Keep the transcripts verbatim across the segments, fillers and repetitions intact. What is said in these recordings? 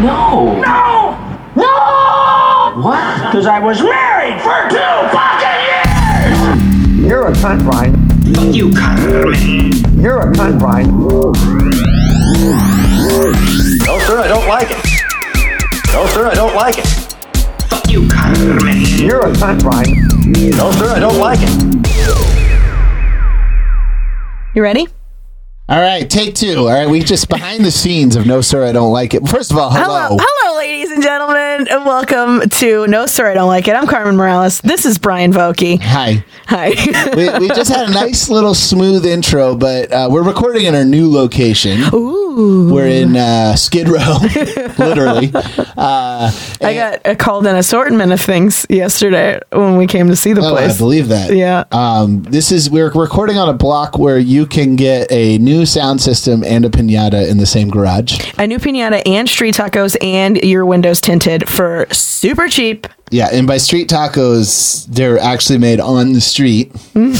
No. No! No! What? Because I was married for two fucking years! You're a cunt, Brian. Fuck you, Carmen. You're a cunt, Brian. No, sir, I don't like it. No, sir, I don't like it. Fuck you, Carmen. You're a cunt, Brian. No, sir, I don't like it. You ready? All right, take two. All right, we just behind the scenes of No Sir, I Don't Like It. First of all, hello. Hello, hello, ladies and gentlemen, and welcome to No Sir, I Don't Like It. I'm Carmen Morales. This is Brian Vokey. Hi. Hi. we, we just had a nice little smooth intro, but uh, we're recording in our new location. Ooh. We're in uh, Skid Row, literally. Uh, I got a called an assortment of things yesterday when we came to see the oh, place. I believe that. Yeah. Um, this is we're recording on a block where you can get a new sound system and a piñata in the same garage. A new piñata and street tacos and your windows tinted for super cheap. Yeah, and by street tacos, they're actually made on the street.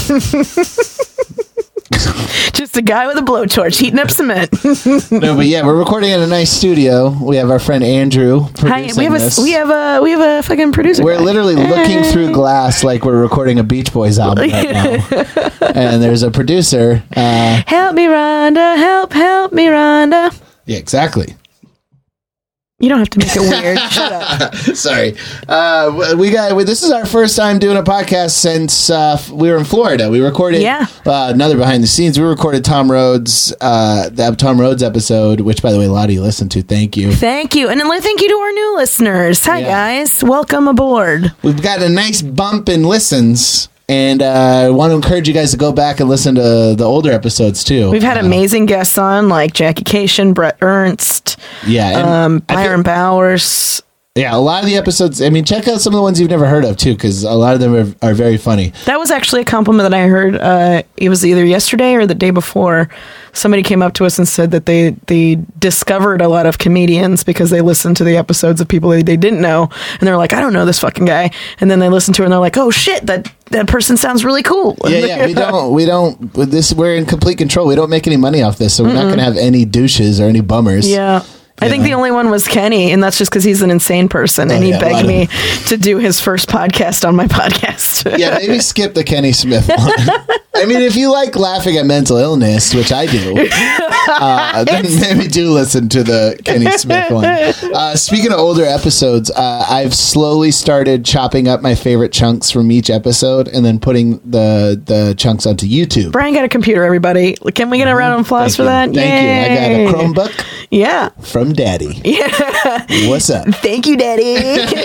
Just a guy with a blowtorch heating up cement. No, but yeah, we're recording in a nice studio. We have our friend Andrew Hi, producing we have this. a we have a we have a fucking producer. We're guy. literally looking through glass like we're recording a Beach Boys album right now. And there's a producer. Uh, Help me, Rhonda. Help, help me, Rhonda. yeah, exactly. You don't have to make it weird. Shut up. Sorry. Uh, we got. This is our first time doing a podcast since uh, we were in Florida. We recorded Yeah. uh, another behind the scenes. We recorded Tom Rhodes, uh, the Tom Rhodes episode, which, by the way, a lot of you listened to. Thank you. Thank you. And then thank you to our new listeners. Hi, Yeah. guys. Welcome aboard. We've got a nice bump in listens. And uh, I want to encourage you guys to go back and listen to the older episodes, too. We've had Uh, amazing guests on, like Jackie Cation, Brett Ernst, Yeah. and um, I feel- Byron Bowers. Yeah, a lot of the episodes, I mean, check out some of the ones you've never heard of, too, because a lot of them are, are very funny. That was actually a compliment that I heard. Uh, it was either yesterday or the day before. Somebody came up to us and said that they, they discovered a lot of comedians because they listened to the episodes of people they, they didn't know. And they're like, I don't know this fucking guy. And then they listen to it and they're like, oh, shit, that, that person sounds really cool. Yeah, yeah, we don't, we don't, with this, we're in complete control. We don't make any money off this, so we're Mm-mm. not going to have any douches or any bummers. Yeah. I think the only one was Kenny, and that's just because he's an insane person, and Oh, he yeah, begged of- me to do his first podcast on my podcast. Yeah, maybe skip the Kenny Smith one. I mean, if you like laughing at mental illness, which I do, uh, then maybe do listen to the Kenny Smith one. Uh, speaking of older episodes, uh, I've slowly started chopping up my favorite chunks from each episode and then putting the, the chunks onto YouTube. Brian got a computer, everybody. Can we get a round of applause Thank for you. that? Thank Yay. you. I got a Chromebook Yeah. from Daddy. Yeah. What's up? Thank you, Daddy.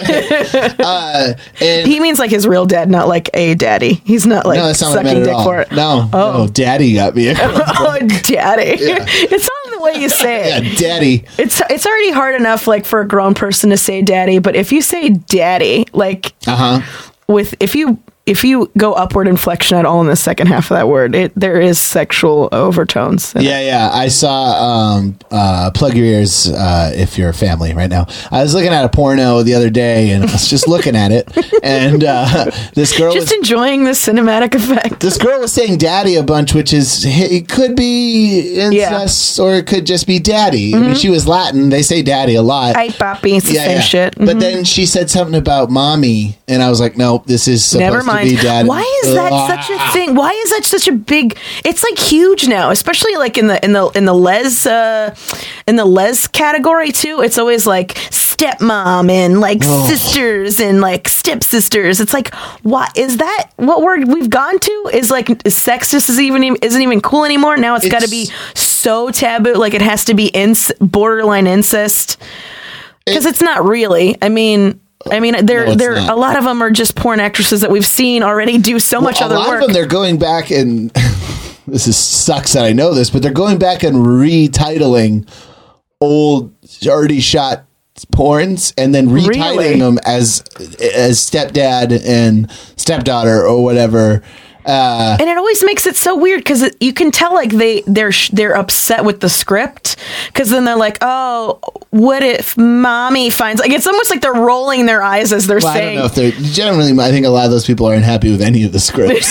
Uh, and He means like his real dad, not like a daddy. He's not like no, that's not what I sucking meant dick at all. for it. No, Oh. no, Daddy got me a Chromebook. Oh, daddy. Yeah. It's not the way you say it. Yeah, Daddy. It's it's already hard enough like for a grown person to say daddy, but if you say daddy, like Uh huh. with if you if you go upward inflection at all in the second half of that word, it there is sexual overtones. in it. Yeah, yeah. I saw um, uh, plug your ears uh, if you're a family right now. I was looking at a porno the other day, and I was just looking at it, and uh, this girl Just was. enjoying the cinematic effect. This girl was saying "daddy" a bunch, which is it could be incest or it could just be "daddy." I mean, she was Latin; they say "daddy" a lot. Ay, papi, it's the same shit. But Mhm. then she said something about mommy, and I was like, "Nope, this is supposed Never to mind. be daddy." Why is that Ugh. such a thing? Why is that such a big? It's like huge now, especially like in the in the in the les uh, in the les category too. It's always like stepmom and like sisters and like stepsisters. It's like, what is that? What word we've gone to is like sex just is even isn't even cool anymore. Now it's, got to be so taboo. Like it has to be inc- borderline incest because it's not really. I mean. I mean, there, No, it's there. not. A lot of them are just porn actresses that we've seen already do so much Well, other a lot work. of them, they're going back and this is sucks that I know this, but they're going back and retitling old already shot porns and then retitling Really? them as as stepdad and stepdaughter or whatever. and it always makes it so weird because you can tell like they they're sh- they're upset with the script because then they're like, oh, what if mommy finds like it's almost like they're rolling their eyes as they're Well, saying. I don't know if they're generally. I think a lot of those people aren't happy with any of the scripts.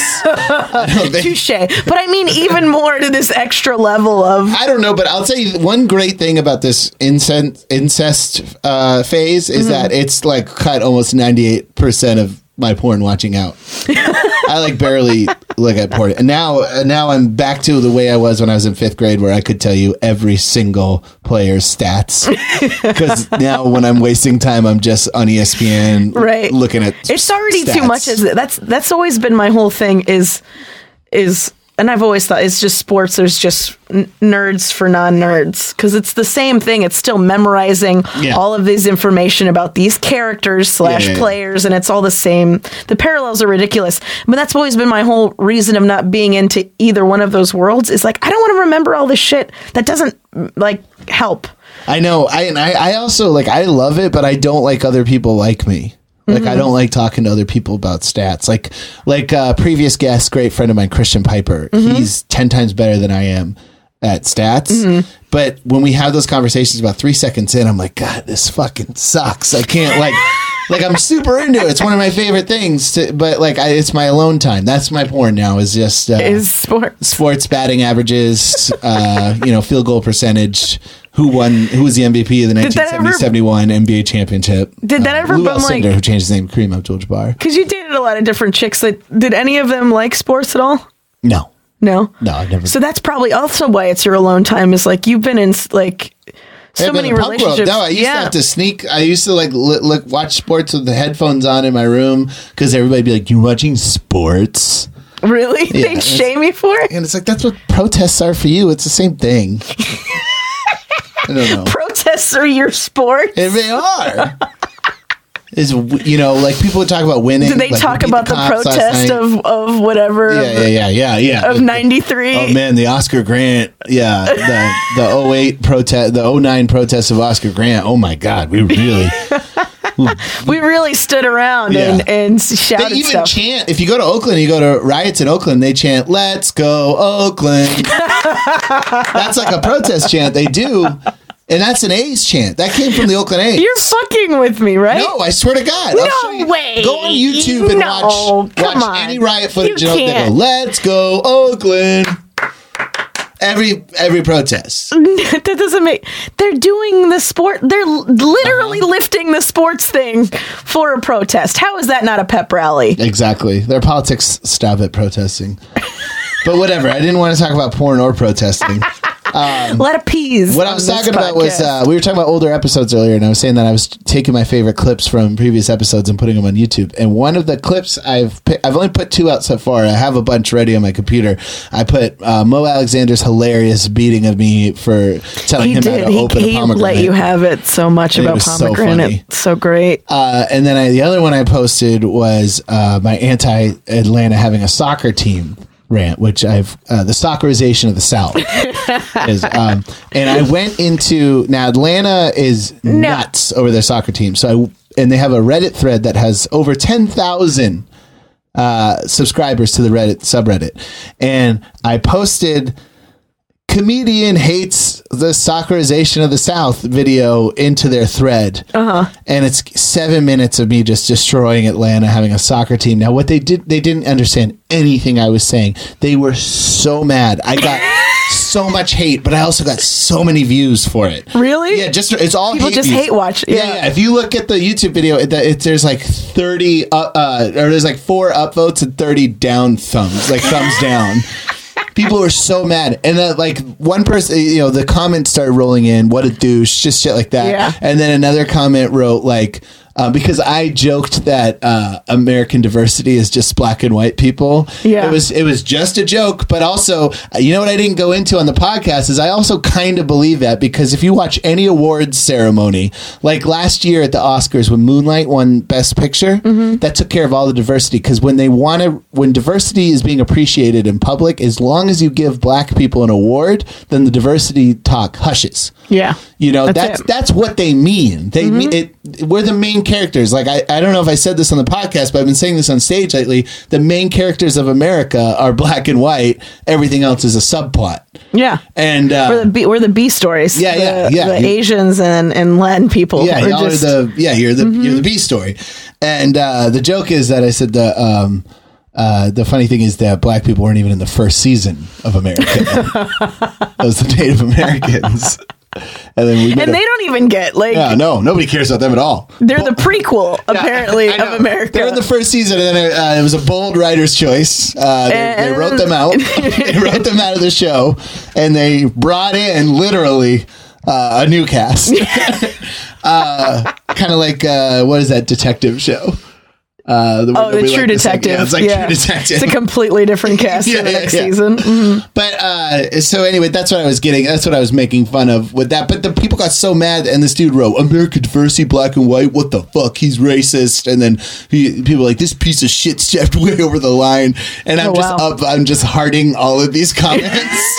I don't think- Touche. But I mean, even more to this extra level of I don't know, but I'll tell you one great thing about this incest incest uh, phase is Mm-hmm. that it's like cut almost ninety-eight percent of my porn watching out. I like barely look at porn, and now uh, now I'm back to the way I was when I was in fifth grade, where I could tell you every single player's stats. Because now when I'm wasting time, I'm just on E S P N, right looking at. It's already stats. too much. As that's that's always been my whole thing. Is is. And I've always thought it's just sports. There's just n- nerds for non-nerds because it's the same thing. It's still memorizing Yeah. all of this information about these characters slash Yeah, yeah, yeah. players, and it's all the same. The parallels are ridiculous. But that's always been my whole reason of not being into either one of those worlds. Is like I don't want to remember all this shit that doesn't like help. I know. I and I, I also like. I love it, but I don't like other people like me. Like Mm-hmm. I don't like talking to other people about stats. Like like uh, previous guest, great friend of mine, Christian Piper. Mm-hmm. He's ten times better than I am at stats. Mm-hmm. But when we have those conversations, about three seconds in, I'm like, God, this fucking sucks. I can't like. Like I'm super into it. It's one of my favorite things. To, but like I, it's my alone time. That's my porn now. Is just uh, Is sports. sports batting averages, uh, you know, field goal percentage, who won, who was the M V P of the Did that nineteen seventy ever- seventy-one N B A championship. Did that Uh, ever Lou been, like- Alcindor, who changed his name to Kareem Abdul-Jabbar. Because you dated a lot of different chicks. That did any of them like sports at all? No, No. no, I've never. So that's probably also why it's your alone time. Is like you've been in like so I've been many in punk world. relationships. No, I used yeah. to have to sneak. I used to like li- look watch sports with the headphones on in my room because everybody'd be like, "You watching sports?" Really? Yeah, They'd it's- shame me for it? And it's like that's what protests are for you. It's the same thing. I don't know. Protests are your sport? And they are. Is you know like people would talk about winning. Did they like, talk we beat about the, cops last protest night. of, of whatever? Yeah, yeah, yeah, yeah, yeah. Of ninety-three? Oh man, the Oscar Grant. Yeah, the the oh eight protest, the oh nine protest of Oscar Grant. Oh my God, we really. We really stood around Yeah. and, and They shouted even stuff. chant. If you go to Oakland, you go to riots in Oakland. They chant, "Let's go Oakland." That's like a protest chant they do, and that's an A's chant. That came from the Oakland A's. You're fucking with me, right? No, I swear to God. I'll No show you. way. Go on YouTube and No, watch come watch on. any riot footage. You and they go, can't. "Let's go Oakland." Every every protest. That doesn't make. They're doing the sport. They're l- literally Uh-huh. lifting the sports thing for a protest. How is that not a pep rally? Exactly. Their politics stop at protesting. But whatever. I didn't want to talk about porn or protesting. Let appease. What I was talking about was uh, we were talking about older episodes earlier, and I was saying that I was taking my favorite clips from previous episodes and putting them on YouTube. And one of the clips I've pi- I've only put two out so far. I have a bunch ready on my computer. I put uh, Mo Alexander's hilarious beating of me for telling he him did. how to He, open he a pomegranate. let you have it so much It about was so pomegranate. So, funny. great. Uh, and then I, the other one I posted was uh, my anti-Atlanta having a soccer team rant, which I've uh, the soccerization of the South is. Um, and I went into now Atlanta is nuts over their soccer team. So I and they have a Reddit thread that has over ten thousand uh, subscribers to the Reddit subreddit, and I posted. Comedian hates the soccerization of the South video into their thread. Uh-huh. And it's seven minutes of me just destroying Atlanta having a soccer team. Now, what they did, they didn't understand anything I was saying. They were so mad. I got so much hate, but I also got so many views for it. Really? Yeah, just it's all People hate just views. hate watch. Yeah. Yeah. yeah. If you look at the YouTube video, it, it, there's like thirty, uh, uh, or there's like four upvotes and thirty down thumbs, like thumbs down. People were so mad. And then, like, one person, you know, the comments started rolling in, what a douche, just shit like that. Yeah. And then another comment wrote, like, uh, because I joked that uh, American diversity is just black and white people. Yeah. It was it was just a joke, but also, uh, you know what I didn't go into on the podcast is I also kind of believe that because if you watch any awards ceremony, like last year at the Oscars when Moonlight won Best Picture, Mm-hmm. that took care of all the diversity because when they want to, when diversity is being appreciated in public, as long as you give black people an award, then the diversity talk hushes. Yeah. You know, That's that's it. that's what they mean. They mean it. We're the main characters, like I, I don't know if I said this on the podcast, but I've been saying this on stage lately. The main characters of America are black and white. Everything else is a subplot. Yeah. And uh, we're the B, we're the B stories. Yeah, the, yeah, yeah. The You- Asians and, and Latin people. Yeah, are y'all just, are the yeah. You're the you're the B story, and uh, the joke is that I said the um, uh, the funny thing is that black people weren't even in the first season of America. That was the Native Americans, and then we made and a- they don't even get like yeah, no, nobody cares about them at all. they're the prequel apparently I know. of America. They were in the first season, and then uh, it was a bold writer's choice. Uh, they, they And- wrote them out. They wrote them out of the show, and they brought in literally uh, a new cast. uh, kind of like uh, what is that detective show? Uh, the one Oh, that the we True like to say. Detective. Yeah, it's like Yeah. True Detective. It's a completely different cast Yeah, for the yeah, next yeah. season. Mhm. But uh, so anyway, that's what I was getting. That's what I was making fun of with that. But the people got so mad, and this dude wrote American diversity, black and white. What the fuck? He's racist. And then he, people were like, this piece of shit stepped way over the line. And I'm Oh, just wow. up. I'm just hearting all of these comments.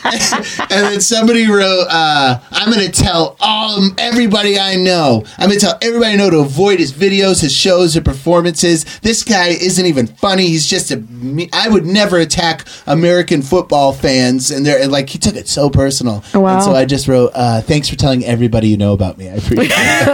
And then somebody wrote, uh, I'm going to tell all everybody I know. I'm going to tell everybody I know to avoid his videos, his shows, his performances. This guy isn't even funny. He's just a. me- I would never attack American football fans, and they're and, like he took it so personal. Oh, wow. And so I just wrote, uh, "Thanks for telling everybody you know about me. I appreciate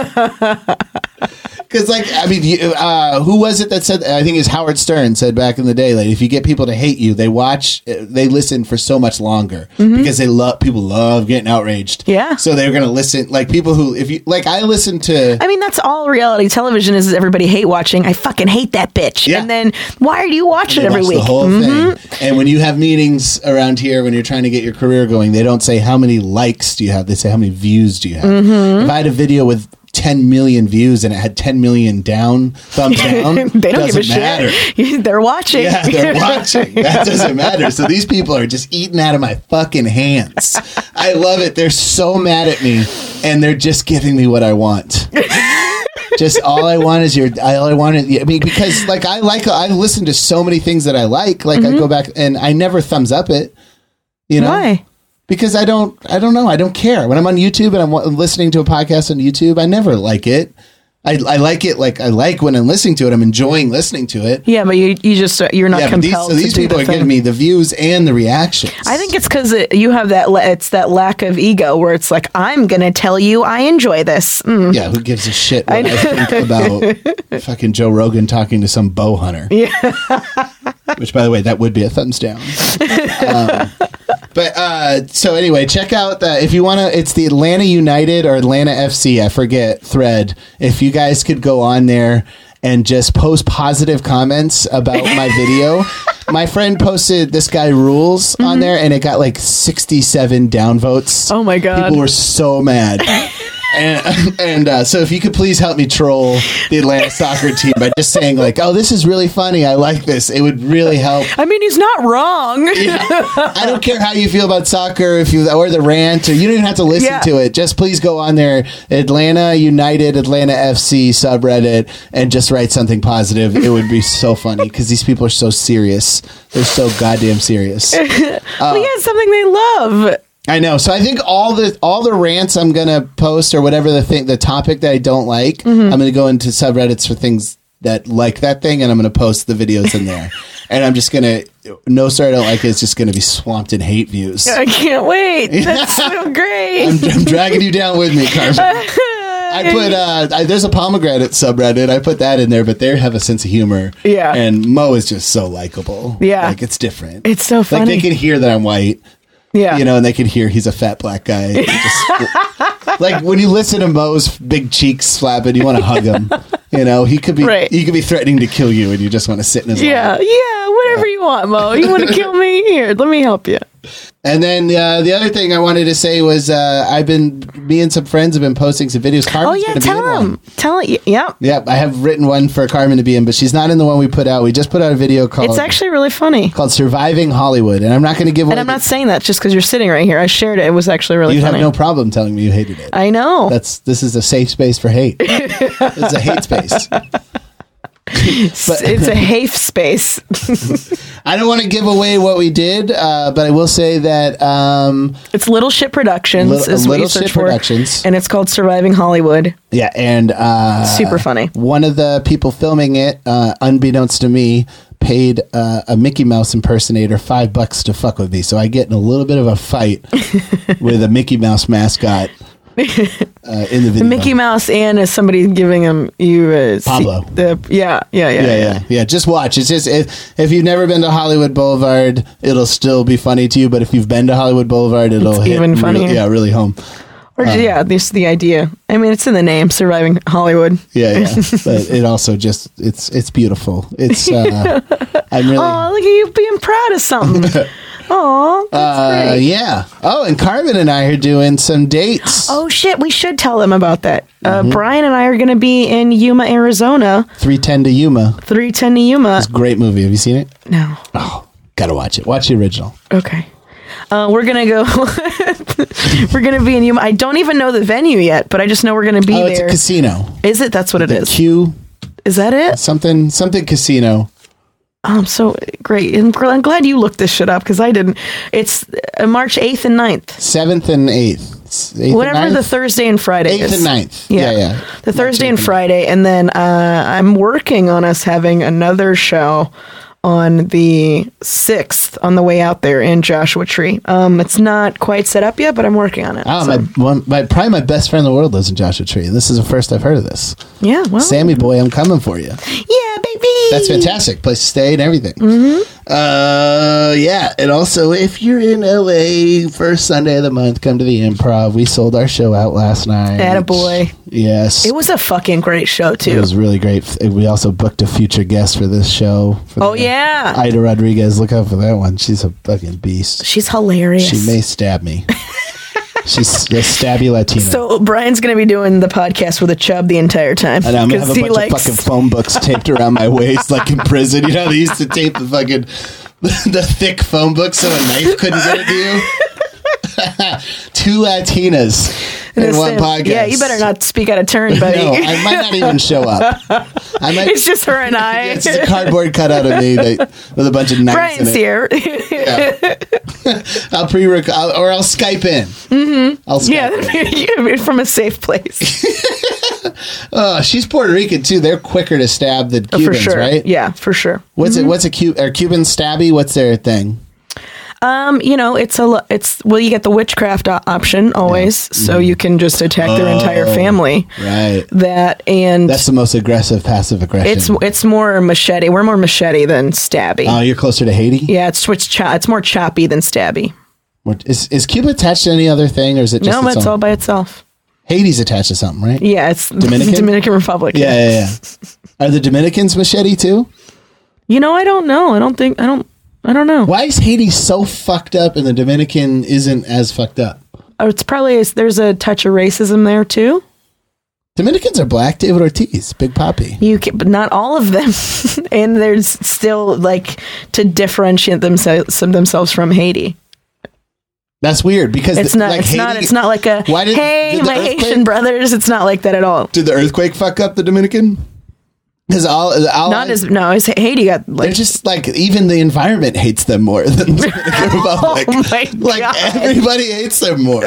it." Because, like, I mean, you, uh, who was it that said? I think it was Howard Stern said back in the day, like, if you get people to hate you, they watch, uh, they listen for so much longer because they love people love getting outraged. Yeah. So they're gonna listen. Like people who, if you like, I listen to. I mean, that's all reality television is. is everybody hate watching. I fucking hate that bitch. Yeah. And then why do you watch it They every watch week? the whole Mhm. thing. And when you have meetings around here, when you're trying to get your career going, they don't say how many likes do you have. They say how many views do you have. Mm-hmm. If I had a video with ten million views and it had ten million down, thumbs down, They don't give a doesn't matter. shit. They're watching. Yeah, they're watching. That doesn't matter. So these people are just eating out of my fucking hands. I love it. They're so mad at me, and they're just giving me what I want. Just all I want is your. All I want is. I mean, because like I like. I listen to so many things that I like. Like I go back and I never thumbs up it. You know Why? Because I don't. I don't know. I don't care when I'm on YouTube and I'm wa- listening to a podcast on YouTube. I never like it. I, I like it. Like I like when I'm listening to it. I'm enjoying listening to it. Yeah, but you you just you're not Yeah, but these, compelled so these to do people the are thing. giving me the views and the reactions. I think it's because it, you have that. la- It's that lack of ego where it's like I'm gonna tell you I enjoy this. Mm. Yeah, who gives a shit what I I, think about fucking Joe Rogan talking to some bow hunter? Yeah. Which, by the way, that would be a thumbs down. um, but uh, so anyway, check out the if you want to. It's the Atlanta United or Atlanta F C. I forget thread. If you guys could go on there and just post positive comments about my video. My friend posted this guy rules on there, and it got like sixty-seven downvotes. Oh my God. People were so mad. And, and uh, so if you could please help me troll the Atlanta soccer team by just saying like, oh, this is really funny. I like this. It would really help. I mean, he's not wrong. I don't care how you feel about soccer, if you or the rant, or you don't even have to listen Yeah. to it. Just please go on there, Atlanta United, Atlanta F C subreddit, and just write something positive. It would be so funny because these people are so serious. They're so goddamn serious. well, yeah, it's something they love. I know. So I think all the all the rants I'm gonna post or whatever the thing the topic that I don't like, Mm-hmm. I'm gonna go into subreddits for things that like that thing, and I'm gonna post the videos in there. And I'm just gonna no sorry I don't like it. It's just gonna be swamped in hate views. I can't wait. That's so great. I'm, I'm dragging you down with me, Carmen. I put uh, I, there's a pomegranate subreddit. I put that in there, but they have a sense of humor. Yeah. And Mo is just so likable. Yeah. like it's different. It's so Like funny. they can hear that I'm white. Yeah. You know, and they can hear he's a fat black guy. Just, like when you listen to Mo's big cheeks flapping, you want to hug him. You know, he could be Right. he could be threatening to kill you, and you just want to sit in his Yeah, lap. yeah, whatever you want, Mo. You want to kill me? Here, let me help you. And then uh, the other thing I wanted to say was uh, I've been me and some friends have been posting some videos. Oh Carmen's yeah, gonna be tell in him. one. Tell it. Yeah, Yep, I have written one for Carmen to be in, but she's not in the one we put out. We just put out a video called it's actually really funny. called "Surviving Hollywood," and I'm not going to give away. And I'm the- not saying that just because you're sitting right here. I shared it. It was actually really You'd funny. have no problem telling me you hated it. I know. That's this is a safe space for hate. It's a hate space. But It's a hafe space. I don't want to give away what we did, uh, but I will say that um, It's Little Shit Productions Little- is what Little you search Shit for. Productions. And it's called Surviving Hollywood. yeah, and uh, Super funny. one of the people filming it, uh, unbeknownst to me, paid uh, a Mickey Mouse impersonator five bucks to fuck with me. So I get in a little bit of a fight with a Mickey Mouse mascot uh, in the video. Mickey Mouse and is somebody giving him you uh, Pablo. The, yeah, yeah, yeah, Yeah, yeah, yeah. Just watch. It's just if, if you've never been to Hollywood Boulevard, it'll still be funny to you. But if you've been to Hollywood Boulevard, it'll It's hit even real- funnier. yeah, really home. Or yeah, this is the idea. I mean, it's in the name, Surviving Hollywood. Yeah, yeah. But it also just it's it's beautiful. It's uh, I'm really. Oh, look at you being proud of something. Oh, that's Uh, great. yeah. Oh, and Carmen and I are doing some dates. Oh shit, we should tell them about that. Mm-hmm. Uh, Brian and I are going to be in Yuma, Arizona. three ten to Yuma. three ten to Yuma. It's a great movie. Have you seen it? No. Oh, gotta watch it. Watch the original. Okay. Uh, we're gonna go. We're gonna be in Yuma. I don't even know the venue yet, but I just know we're gonna be Oh, it's there. a casino. Is it? That's what it is. Q Is that it? something something casino. Oh, I'm so great. And gl- I'm glad you looked this shit up because I didn't. It's uh, March eighth and ninth. Seventh and eighth. Eighth Whatever and the ninth? Thursday and Friday Eighth is. and ninth. Yeah, Yeah, yeah. The Thursday and eighth and Friday. And then uh, I'm working on us having another show on the sixth on the way out there in Joshua Tree. Um, it's not quite set up yet, but I'm working on it. Oh, So, my, one, my probably my best friend in the world lives in Joshua Tree. This is the first I've heard of this. yeah, well. Sammy boy, I'm coming for you. Yeah, baby. That's fantastic. Place to stay and everything. Mm-hmm. Uh, yeah. And also, if you're in L A first Sunday of the month, come to the Improv. We sold our show out last night. Attaboy. Yes. It was a fucking great show, too. It was really great. We also booked a future guest for this show. For Oh, the- yeah. Ida Rodriguez. Look out for that one. She's a fucking beast. She's hilarious. She may stab me. She's a stabby Latina. So Brian's going to be doing the podcast with a chub the entire time. And I'm gonna have a he bunch likes- of fucking phone books taped around my waist, like in prison. You know, they used to tape the fucking the thick phone book so a knife couldn't get it to you. Two Latinas in Listen, one podcast. Yeah, you better not speak out of turn, buddy. No, I might not even show up. I might. It's just her and I. It's a cardboard cutout of me that, with a bunch of knives Brian's in it. here. I'll pre-rec I'll, or I'll Skype in. Mm-hmm. I'll Skype yeah, from a safe place. Oh, she's Puerto Rican too. They're quicker to stab than Cubans, for sure. right? Yeah, for sure. What's it? What's a Cu- Are Cubans stabby? What's their thing? Um, you know, it's a lo- it's well, you get the witchcraft o- option always, so you can just attack their entire family. Right. That and That's the most aggressive passive aggression. it's it's more machete. We're more machete than stabby. Oh, you're closer to Haiti. yeah, it's it's, cho- it's more choppy than stabby. What- Is is Cuba attached to any other thing, or is it just No, its it's own? all by itself. Haiti's attached to something, right? Yeah, it's Dominican? Dominican Republic. Yeah, yeah, yeah. Are the Dominicans machete too? You know, I don't know. I don't think I don't. I don't know. Why is Haiti so fucked up and the Dominican isn't as fucked up? Oh, it's probably there's a touch of racism there too. Dominicans are black. David Ortiz, Big Papi. You can, but not all of them. And there's still like to differentiate themselves themselves from Haiti. That's weird because It's the- not. like it's Haiti, not. It's not like a. Why did- hey, did the my earthquake- Haitian brothers. It's not like that at all. Did the earthquake fuck up the Dominican? Because all, all Not as no. It's Haiti got like. they're just like even the environment hates them more than the Dominican Republic. Oh my like God. everybody hates them more.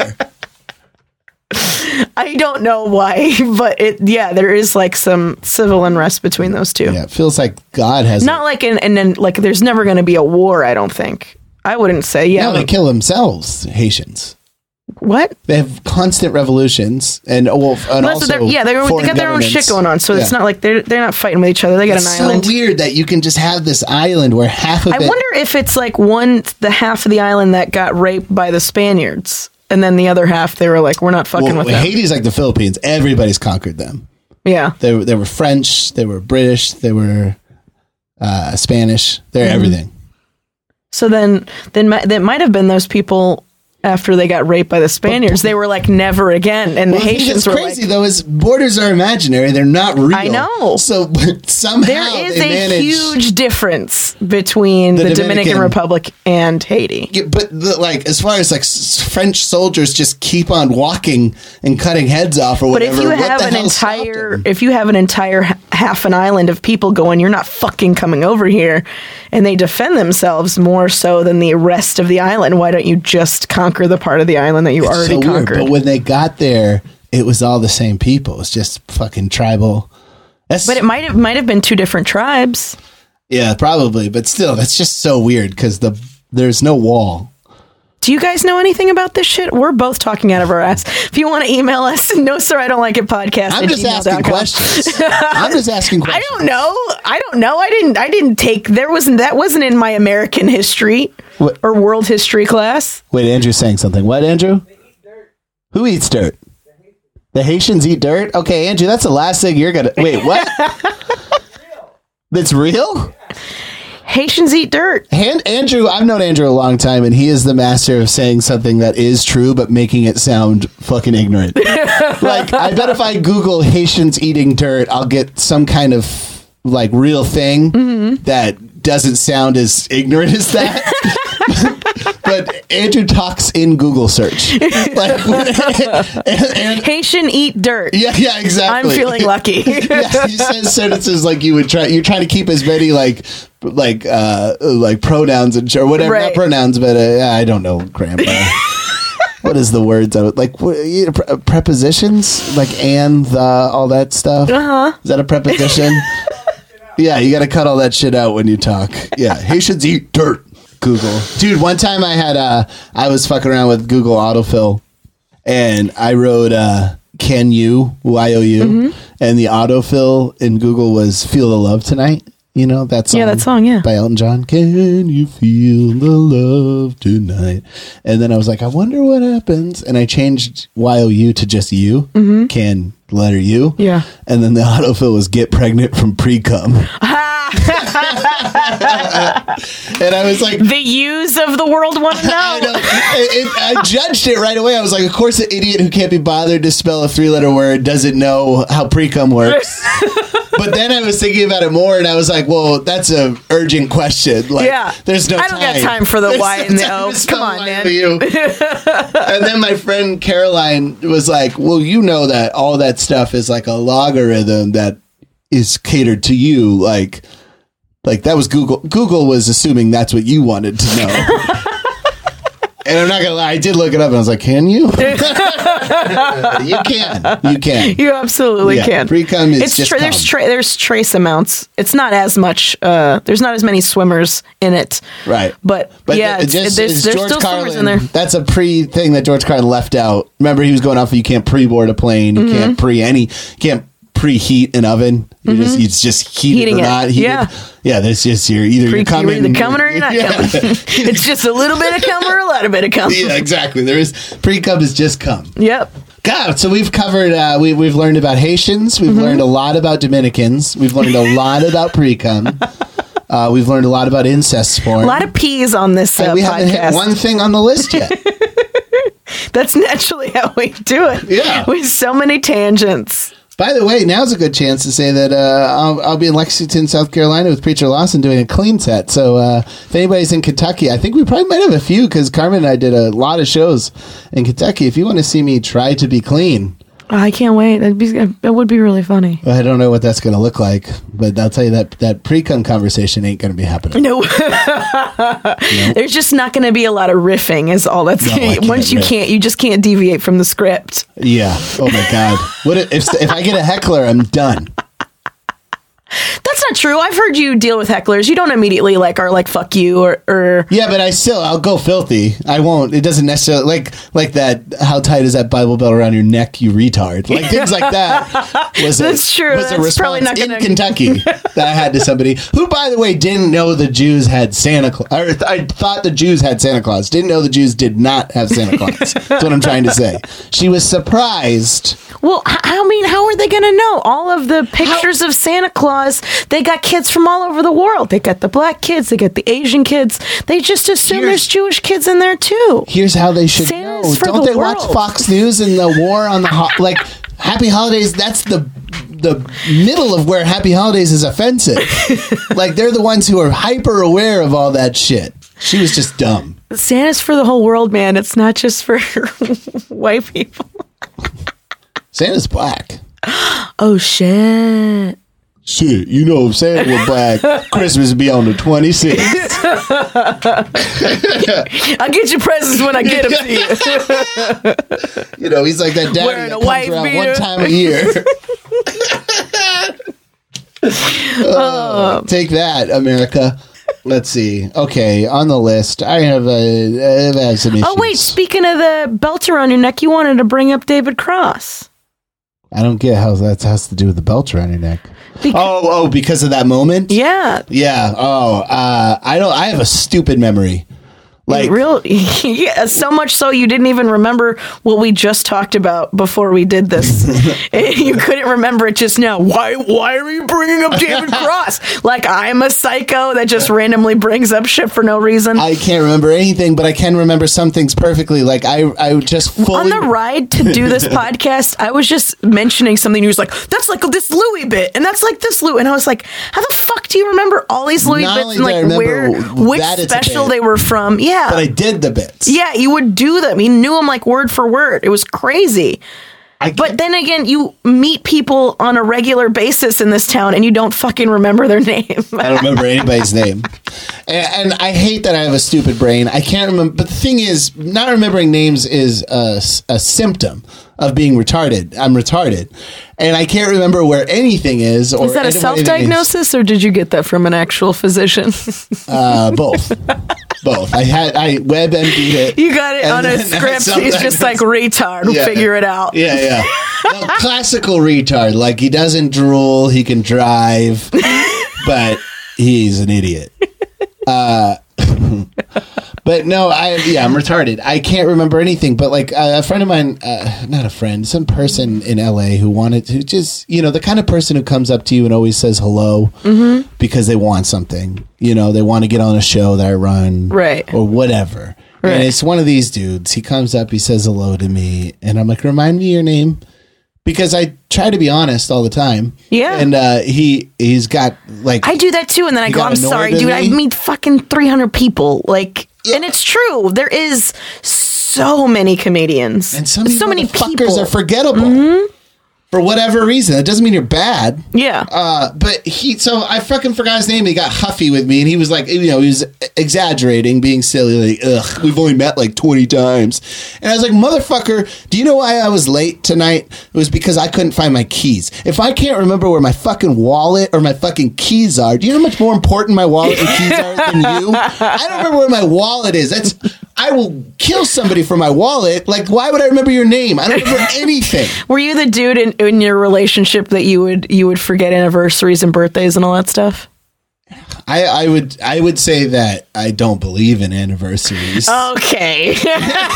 I don't know why, but it. Yeah, there is like some civil unrest between those two. Yeah, it feels like God has Not like in, and then like there's never going to be a war. I don't think. I wouldn't say. Yeah. no, they kill themselves, Haitians. What? They have constant revolutions and, well, and Well, so also they're- yeah, they're, they foreign got their own governments. shit going on, so it's Yeah. not like they're they're not fighting with each other. They got It's an so island. weird that you can just have this island where half of I it. wonder if it's like one the half of the island that got raped by the Spaniards, and then the other half they were like, we're not fucking well, with them. Haiti's like the Philippines. Everybody's conquered them. Yeah, They were, they were French. They were British. They were uh, Spanish. They're Mm-hmm. everything. so then then mi- that might have been those people after they got raped by the Spaniards. They were like, never again. And the Well, the thing Haitians that's were crazy like, though is borders are imaginary; they're not real. I know. So but somehow there is they a manage, huge difference between The the, Dominican- Dominican Republic and Haiti. Yeah, but the, like as far as like s- French soldiers just keep on walking and cutting heads off or But whatever. if you what have the an hell stopped entire, them? if you have an entire h- half an island of people going, you're not fucking coming over here, and they defend themselves more so than the rest of the island. Why don't you just conquer the part of the island that you already so weird, conquered? but when they got there, it was all the same people. It's just fucking tribal. That's, But it might have might have been two different tribes. yeah, probably. But still, that's just so weird because the there's no wall. Do you guys know anything about this shit? We're both talking out of our ass. If you want to email us, no sir, I don't like it podcast. I'm at just gmail dot asking com. questions. I'm just asking I questions. don't know. I don't know. I didn't. I didn't take. There wasn't. That wasn't in my American history What? or world history class. Wait, Andrew's saying something. What, Andrew? Who eats dirt? The Haitians eat dirt? Okay, Andrew, that's the last thing you're gonna. Wait, what? That's real? Haitians eat dirt. And Andrew, I've known Andrew a long time, and he is the master of saying something that is true, but making it sound fucking ignorant. Like, I bet if I Google Haitians eating dirt, I'll get some kind of like real thing Mm-hmm. that doesn't sound as ignorant as that. But Andrew talks in Google search. Like, and, and- Haitian eat dirt. yeah, yeah, exactly. I'm feeling lucky. Yeah, he says sentences like you would try. You're trying to keep as many like like uh like pronouns and or whatever, not Right. pronouns, but uh, I don't know grammar. What is the words? I would like what, you know, pre- prepositions like and, the, all that stuff. Uh huh. Is that a preposition? Yeah, you got to cut all that shit out when you talk. Yeah, Haitians eat dirt. Google, dude. One time I had uh I was fucking around with Google autofill, and I wrote uh can you Y O U, Mm-hmm. and the autofill in Google was "Feel the Love Tonight." You know that song? Yeah, that song, yeah. by Elton John. Can you feel the love tonight? And then I was like, I wonder what happens. And I changed Y O U to just U. Can letter U. Mm-hmm. Yeah. And then the autofill was "Get pregnant from pre cum." And I was like, The U's of the world want to I, know. know. It- it- I judged it right away. I was like, of course, the idiot who can't be bothered to spell a three-letter word doesn't know how pre-cum works. But then I was thinking about it more, and I was like, well, that's a urgent question. Like, Yeah. there's no I don't time. got time for the There's Y no and the time O. to spell Come on, Y man. O U. And then my friend Caroline was like, well, you know that all that stuff is like a logarithm that is catered to you. Like, like that was Google. Google was assuming that's what you wanted to know. And I'm not gonna lie, I did look it up, and I was like, "Can you? You can, you can." You absolutely Yeah, can. pre-cum is it's just tra- there's cum. tra- there's trace amounts. It's not as much. Uh, there's not as many swimmers in it. Right, But, yeah, it it's, just- there's, it's there's George still Carlin, swimmers in there. That's a pre thing that George Carlin left out. Remember, he was going off. You can't pre-board a plane. You Mm-hmm. can't pre any. You can't preheat an oven. You just you just heat Heating it or it. not. Heat Yeah. it. Yeah. There's just you're either Pre- you're coming, you're either coming or you're not Yeah. coming. It's just a little bit of cum or a lot of bit of cum. Yeah, exactly. There is pre-cum is just cum. Yep. God, so we've covered, uh, we, we've learned about Haitians. We've Mm-hmm. learned a lot about Dominicans. We've learned a lot about pre-cum. Uh, we've learned a lot about incest porn. A lot of peas on this uh, and we haven't hit podcast. one thing on the list yet. That's naturally how we do it. Yeah. With so many tangents. By the way, now's a good chance to say that uh, I'll, I'll be in Lexington, South Carolina with Preacher Lawson doing a clean set. So uh, if anybody's in Kentucky, I think we probably might have a few because Carmen and I did a lot of shows in Kentucky. If you want to see me try to be clean, Oh, I can't wait. That'd be, that would be really funny. I don't know what that's going to look like, but I'll tell you that that pre-cum conversation ain't going to be happening. No. There's just not going to be a lot of riffing is all that's No, I can't once you riff. can't you just can't deviate from the script. Yeah. Oh my God. What if if, if I get a heckler, I'm done. That's not true. I've heard you deal with hecklers. You don't immediately like are like fuck you or or Yeah, but I still I'll go filthy. I won't. It doesn't necessarily like like that. How tight is that Bible belt around your neck, you retard? Like things like that. Was That's a, true. Was a That's probably response not gonna- in Kentucky that I had to somebody who, by the way, didn't know the Jews had Santa Claus. Or th- I thought the Jews had Santa Claus. Didn't know the Jews did not have Santa Claus. That's what I'm trying to say. She was surprised. Well, h- I mean, how are they going to know? All of the pictures of Santa Claus, they got kids from all over the world. They got the black kids, they got the Asian kids. They just assume Here's- there's Jewish kids in there too. Here's how they should Santa's know. for Don't the they watch world. Fox News and the war on the ho- like Happy Holidays? That's the the middle of where Happy Holidays is offensive. Like they're the ones who are hyper aware of all that shit. She was just dumb. Santa's for the whole world, man. It's not just for white people. Santa's black. Oh, shit. Shit, you know if Santa was black, Christmas would be on the twenty-sixth. I'll get you presents when I get them to you. You know, he's like that daddy Wearing that a comes wife around beater. one time a year. Uh, take that, America. Let's see. Okay, on the list, I have, a, I have some issues. Oh, wait. Speaking of the belt around your neck, you wanted to bring up David Cross. I don't get how that has to do with the belt around your neck. Beca- oh, oh, because of that moment? Yeah. Yeah. Oh, uh, I don't. I have a stupid memory. Like, Real, yeah, so much so you didn't even remember what we just talked about before we did this. You couldn't remember it just now. Why Why are you bringing up David Cross? Like I'm a psycho that just randomly brings up shit for no reason. I can't remember anything, but I can remember some things perfectly. Like I, I just fully On the ride to do this podcast, I was just mentioning something. He was like, "That's like this Louis bit, and that's like this Louis," and I was like, "How the fuck do you remember all these Louis Not bits only and do I like where remember which that it's a special bit, they were from?" Yeah. But I did the bits. Yeah, you would do them. He knew them like word for word. It was crazy. I But then again, you meet people on a regular basis in this town and you don't fucking remember their name. I don't remember anybody's name. And, and I hate that I have a stupid brain. I can't remember. But the thing is, not remembering names is a, a symptom of being retarded. I'm retarded. And I can't remember where anything is. Or Is that a anything self-diagnosis or did you get that from an actual physician? is. Uh, both. Both. I had, I WebMD'd it. You got it And on a then I script. He's just like, retard. Yeah. Figure it out. Yeah, yeah. No, classical retard. Like, he doesn't drool, he can drive, but he's an idiot. Uh, but no, I yeah, I'm retarded. I can't remember anything. But like uh, a friend of mine, uh, not a friend, some person in L A who wanted to just, you know, the kind of person who comes up to you and always says hello mm-hmm. because they want something. You know, they want to get on a show that I run, Right. or whatever. Right. And it's one of these dudes. He comes up, he says hello to me, and I'm like, remind me your name. Because I try to be honest all the time. Yeah. And uh, he, he's got, like... I do that too. And then I You go, got I'm annoyed sorry, with dude. I me? meet fucking three hundred people. Like, Yeah. and it's true. There is so many comedians. And some of these so many motherfuckers people. are forgettable. Mm-hmm. For whatever reason. That doesn't mean you're bad. Yeah. Uh, but he, so I fucking forgot his name. He got huffy with me, and he was like, you know, he was exaggerating, being silly, like, ugh, we've only met like twenty times. And I was like, motherfucker, do you know why I was late tonight? It was because I couldn't find my keys. If I can't remember where my fucking wallet or my fucking keys are, do you know how much more important my wallet and keys are than you? I don't remember where my wallet is. That's, I will kill somebody for my wallet. Like, why would I remember your name? I don't remember anything. Were you the dude in, in your relationship that you would you would forget anniversaries and birthdays and all that stuff? I, I would I would say that I don't believe in anniversaries. Okay. Is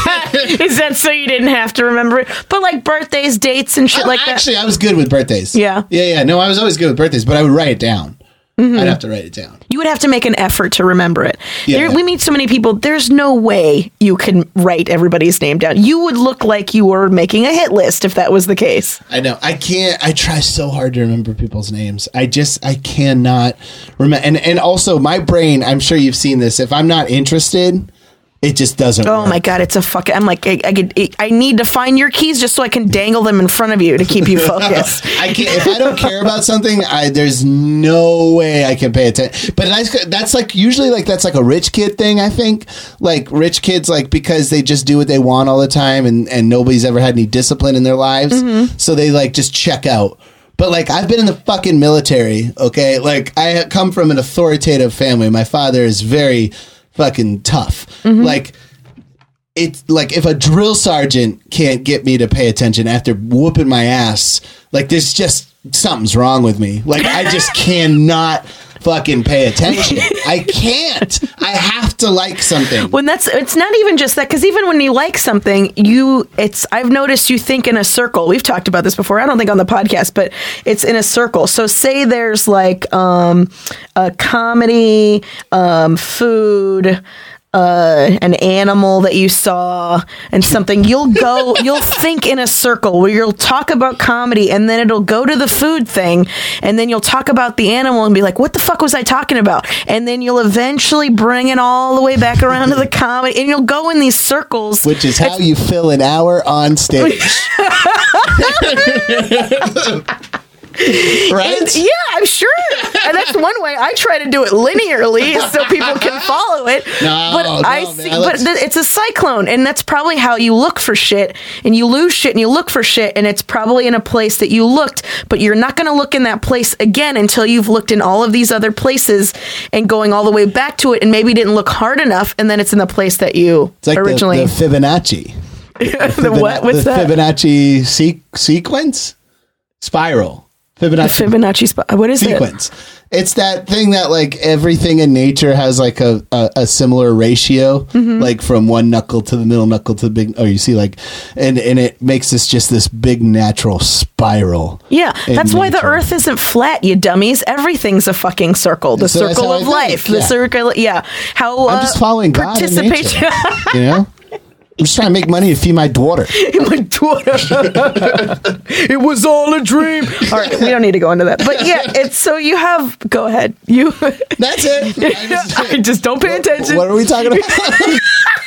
that so you didn't have to remember it? But like birthdays, dates, and shit Oh, like that. actually, I was good with birthdays. Yeah. Yeah, yeah. No, I was always good with birthdays, but I would write it down. Mm-hmm. I'd have to write it down. You would have to make an effort to remember it. Yeah. There, we meet so many people. There's no way you can write everybody's name down. You would look like you were making a hit list if that was the case. I know. I can't. I try so hard to remember people's names. I just, I cannot remember. And, and also, my brain, I'm sure you've seen this. If I'm not interested, it just doesn't Oh work. my God, it's a fuck. I'm like, I, I, could, I need to find your keys just so I can dangle them in front of you to keep you focused. I can't, if I don't care about something, I, there's no way I can pay attention. But that's, that's like, usually like, that's like a rich kid thing, I think. Like rich kids, like, because they just do what they want all the time and, and nobody's ever had any discipline in their lives. Mm-hmm. So they like just check out. But like, I've been in the fucking military, okay? Like, I come from an authoritative family. My father is very fucking tough. Mm-hmm. Like, it's like if a drill sergeant can't get me to pay attention after whooping my ass, like there's just something's wrong with me. Like I just cannot fucking pay attention. I can't. I have to like something. When that's, it's not even just that, because even when you like something, you, it's, I've noticed you think in a circle. We've talked about this before. I don't think on the podcast, but it's in a circle. So say there's like um, a comedy, um, food, uh, an animal that you saw and something, you'll go, you'll think in a circle where you'll talk about comedy and then it'll go to the food thing and then you'll talk about the animal and be like, what the fuck was I talking about? And then you'll eventually bring it all the way back around to the comedy and you'll go in these circles. Which is how you fill an hour on stage. Right? And, yeah, I'm sure. And that's one way. I try to do it linearly so people can follow it. No, but no, I man, see, I but like- th- it's a cyclone, and that's probably how you look for shit, and you lose shit, and you look for shit, and it's probably in a place that you looked, but you're not going to look in that place again until you've looked in all of these other places and going all the way back to it, and maybe didn't look hard enough, and then it's in the place that you It's like originally. the, the Fibonacci. The what? What's the that? Fibonacci se- sequence? Spiral. Fibonacci, Fibonacci spot. What is sequence. It's that thing that like everything in nature has like a, a, a similar ratio, Mm-hmm. like from one knuckle to the middle knuckle to the big, oh, you see like, and, and it makes this just this big natural spiral. it? Yeah, in that's why the nature. Earth isn't flat, you dummies. Everything's a fucking circle. The So that's circle how of I life. think, The yeah. circle. Yeah. How uh, I'm just following God and participation. nature. You know? I'm just trying to make money to feed my daughter. My daughter. It was all a dream. All right, we don't need to go into that. But yeah, it's so you have. Go ahead. You. That's it. I just, I just don't pay attention. What are we talking about?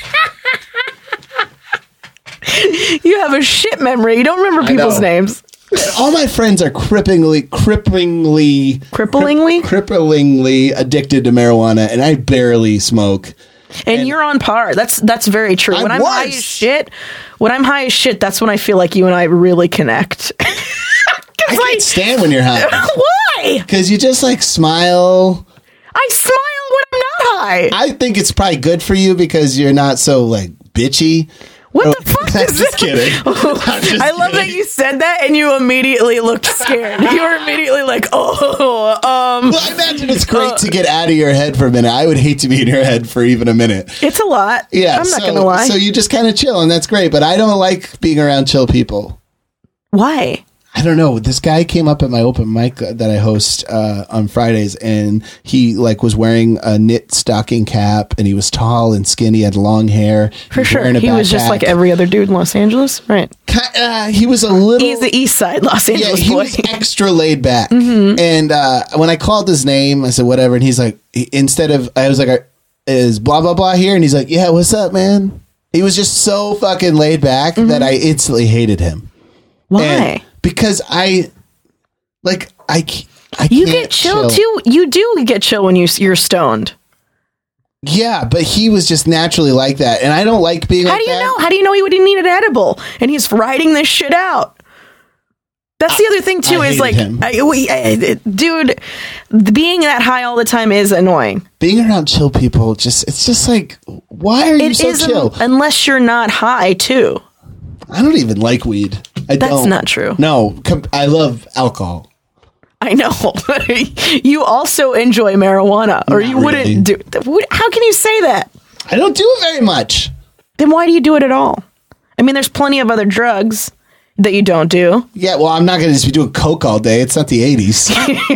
You have a shit memory. You don't remember people's know. names. All my friends are cripplingly, cripplingly, Cripplingly? cripplingly addicted to marijuana, and I barely smoke. And, And- you're on par. That's that's very true. I When I'm was. high as shit, when I'm high as shit, that's when I feel like you and I really connect. I Because can't stand when you're high why? because you just like smile. I smile when I'm not high. I think it's probably good for you because you're not so like bitchy. What Oh, the fuck I'm is just this? kidding. I'm just I love that kidding. you said that and you immediately looked scared. You were immediately like, oh, um, Well, I imagine it's great to get out of your head for a minute. I would hate to be in your head for even a minute. it's a lot. Yeah, I'm not so, going to lie. So you just kind of chill, and that's great. But I don't like being around chill people. Why? I don't know. This guy came up at my open mic that I host uh, on Fridays, and he like was wearing a knit stocking cap, and he was tall and skinny, had long hair. For was sure. wearing a He was just backpack. like every other dude in Los Angeles. Right. Ki- uh, he was a little. He's the East Side Los Yeah, Angeles he boy. was extra laid back. Mm-hmm. And uh, when I called his name, I said whatever, and he's like, he- instead of I was like, is blah blah blah here, and he's like, yeah, what's up, man? He was just so fucking laid back Mm-hmm. that I instantly hated him. Why? And because I, like, I, c- I You can't get chill, too. You do get chill when you, you're stoned. Yeah, but he was just naturally like that, and I don't like being. How like do you that. know? How do you know he would need an edible? And he's riding this shit out. That's the other thing too. I is hated like, him. I, we, I, dude, being that high all the time is annoying. Being around chill people, just it's just like, why are you It so is chill? unless you're not high too. I don't even like weed. I That's don't. not true. No, com- I love alcohol. I know. You also enjoy marijuana, or Not you wouldn't really. do. What- How can you say that? I don't do it very much. Then why do you do it at all? I mean, there's plenty of other drugs that you don't do. Yeah, well, I'm not going to just be doing coke all day. It's not the eighties.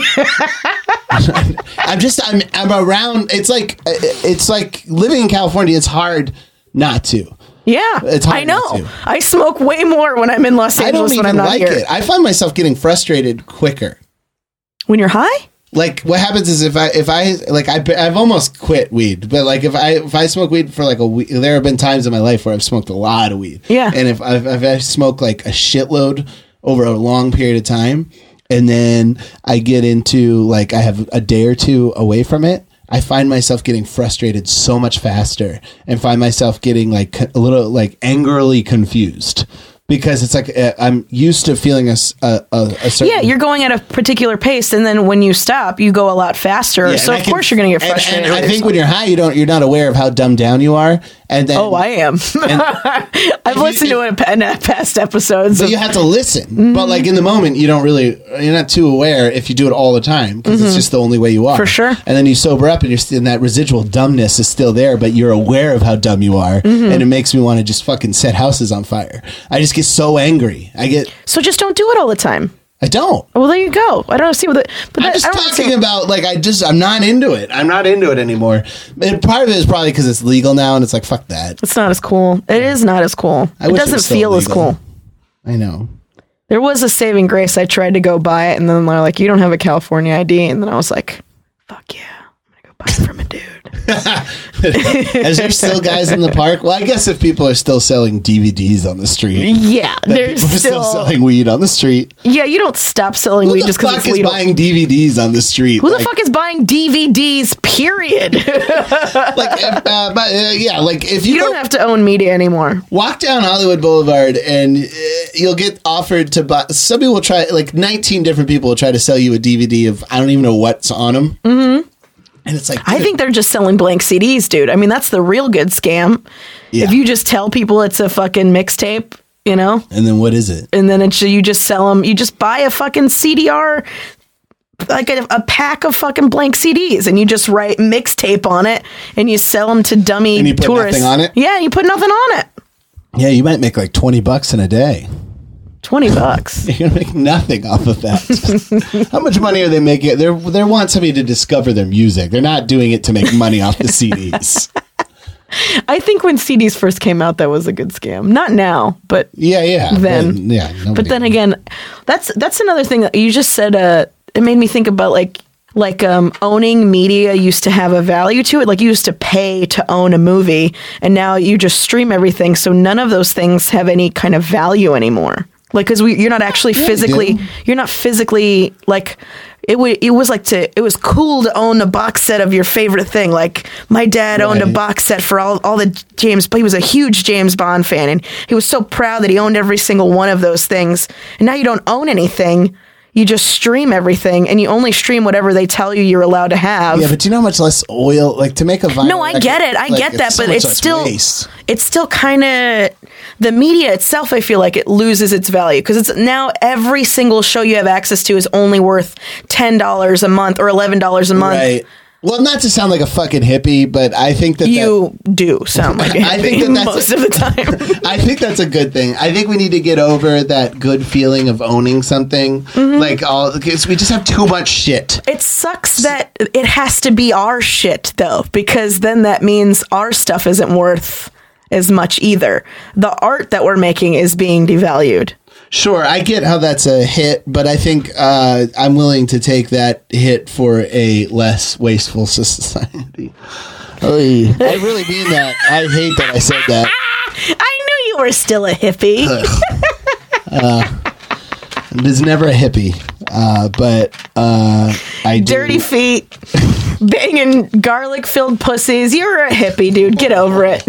I'm just I'm I'm around. It's like it's like living in California. It's hard not to. Yeah, It's hard I know. not to. I smoke way more when I'm in Los I don't Angeles when I'm even not like here. it. I find myself getting frustrated quicker. When you're high? Like what happens is if I if I like I I've almost quit weed, but like if I if I smoke weed for like a week, there have been times in my life where I've smoked a lot of weed. Yeah. And if I if I smoke like a shitload over a long period of time, and then I get into like I have a day or two away from it, I find myself getting frustrated so much faster, and find myself getting like a little like angrily confused. because it's like uh, I'm used to feeling a, s- a, a, a certain. Yeah, you're going at a particular pace, and then when you stop, you go a lot faster. Yeah, so and of I course can- you're going to get and- frustrated. And, with I think yourself. when you're high, you don't, you're not aware of how dumbed down you are, and then Oh, I am. I've you- listened to it in past episodes. but of- you have to listen. Mm-hmm. But like in the moment, you don't really, you're not too aware if you do it all the time because it's just the only way you are. Mm-hmm. For sure. And then you sober up and you're still, and that residual dumbness is still there, but you're aware of how dumb you are, Mm-hmm. and it makes me want to just fucking set houses on fire. I just get so angry. I get, so just don't do it all the time. I don't. Well, there you go. I don't see what the. But I'm that, just I don't talking see, about like I just I'm not into it. I'm not into it anymore. And part of it is probably because it's legal now, and it's like fuck that. It's not as cool. It is not as cool. I It wish it doesn't was still feel as legal. cool. I know. There was a saving grace. I tried to go buy it, and then they're like, "You don't have a California I D," and then I was like, "Fuck yeah, I'm gonna go buy it from a dude." Is there still guys in the park? Well, I guess if people are still selling D V Ds on the street, Yeah, there's people are still, still. selling weed on the street. Yeah, you don't stop selling Who weed the just because fuck it's is legal. buying D V Ds on the street? Who the Like- fuck is buying D V Ds? Period. Like, if, uh, but, uh, yeah, like if you, You go don't have to own media anymore. walk down Hollywood Boulevard and uh, you'll get offered to buy. Some people will try, like nineteen different people will try to sell you a D V D of I don't even know what's on them. Mm-hmm. And it's like, I dude, think they're just selling blank C Ds, dude. I mean, that's the real good scam. Yeah. If you just tell people it's a fucking mixtape, you know, and then what is it? and then it's you just sell them. You just buy a fucking C D R, like a, a pack of fucking blank C Ds, and you just write mixtape on it, and you sell them to dummy And you put tourists. nothing on it? Yeah, you put nothing on it. Yeah, you might make like twenty bucks in a day. Twenty bucks. You're gonna make nothing off of that. How much money are they making? They're they want somebody to discover their music. They're not doing it to make money off the C Ds. I think when C Ds first came out, that was a good scam. Not now, but Yeah, yeah. Then. but, yeah. But nobody- then again, that's that's another thing that you just said. Uh, it made me think about like like um, owning media used to have a value to it. Like you used to pay to own a movie, and now you just stream everything. So none of those things have any kind of value anymore. Like because we you're not actually Yeah, they physically do. you're not physically like. It, w- it was like to it was cool to own a box set of your favorite thing. Like my dad owned a Right. box set for all all the James. He was a huge James Bond fan, and he was so proud that he owned every single one of those things. And now you don't own anything; you just stream everything, and you only stream whatever they tell you you're allowed to have. Yeah, but do you know how much less oil like to make a vinyl? No, I record, get it. I like, get that, so but much it's less still waste. it's still kind of the media itself. I feel like it loses its value because it's now every single show you have access to is only worth ten dollars a month or eleven dollars a month. Right. Well, not to sound like a fucking hippie, but I think that that, You do sound like a I think hippie that that's- most of the time. I think that's a good thing. I think we need to get over that good feeling of owning something. Mm-hmm. Like all, because we just have too much shit. It sucks that it has to be our shit though, because then that means our stuff isn't worth as much either. The art that we're making is being devalued. Sure, I get how that's a hit, but I think uh, I'm willing to take that hit for a less wasteful society. Oy. I really mean that. I hate that I said that. I knew you were still a hippie. I was never a hippie, uh, but uh, I do. Dirty feet, banging garlic-filled pussies. You're a hippie, dude. Get over it.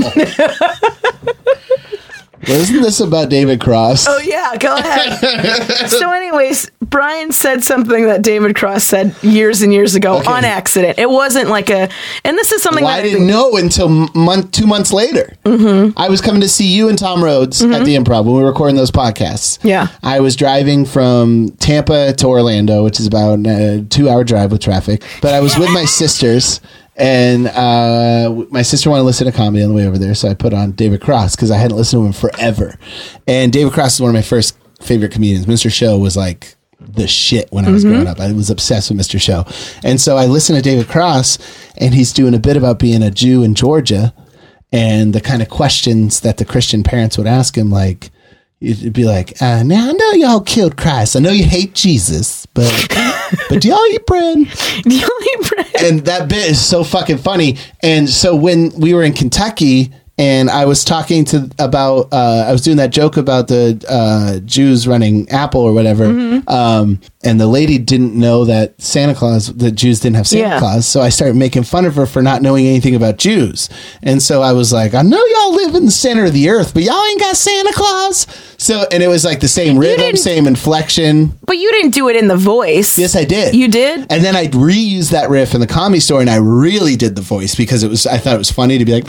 Wasn't this about David Cross? Oh, yeah, go ahead. So anyways, Brian said something that David Cross said years and years ago Okay. on accident. It wasn't like a, and this is something Well, that I didn't know until m- month two months later. Mm-hmm. I was coming to see you and Tom Rhodes at the Improv when we were recording those podcasts. Yeah. I was driving from Tampa to Orlando, which is about a two-hour drive with traffic. But I was with my sisters, and uh, my sister wanted to listen to comedy on the way over there, so I put on David Cross because I hadn't listened to him forever. And David Cross is one of my first favorite comedians. Mister Show was like the shit when I was growing up. I was obsessed with Mister Show. And so I listened to David Cross, and he's doing a bit about being a Jew in Georgia and the kind of questions that the Christian parents would ask him, like, it'd be like, uh, now I know y'all killed Christ. I know you hate Jesus, but but do y'all eat bread? the only bread. And that bit is so fucking funny. And so when we were in Kentucky and I was talking to about uh, I was doing that joke about the uh, Jews running Apple or whatever, Mm-hmm. um, and the lady didn't know that Santa Claus, the Jews didn't have Santa Yeah. Claus, so I started making fun of her for not knowing anything about Jews, and so I was like, I know y'all live in the center of the earth, but y'all ain't got Santa Claus. So, and it was like the same rhythm, didn't- same inflection. But you didn't do it in the voice. Yes, I did. You did? And then I reused that riff in the Comedy Store, and I really did the voice because it was. I thought it was funny to be like,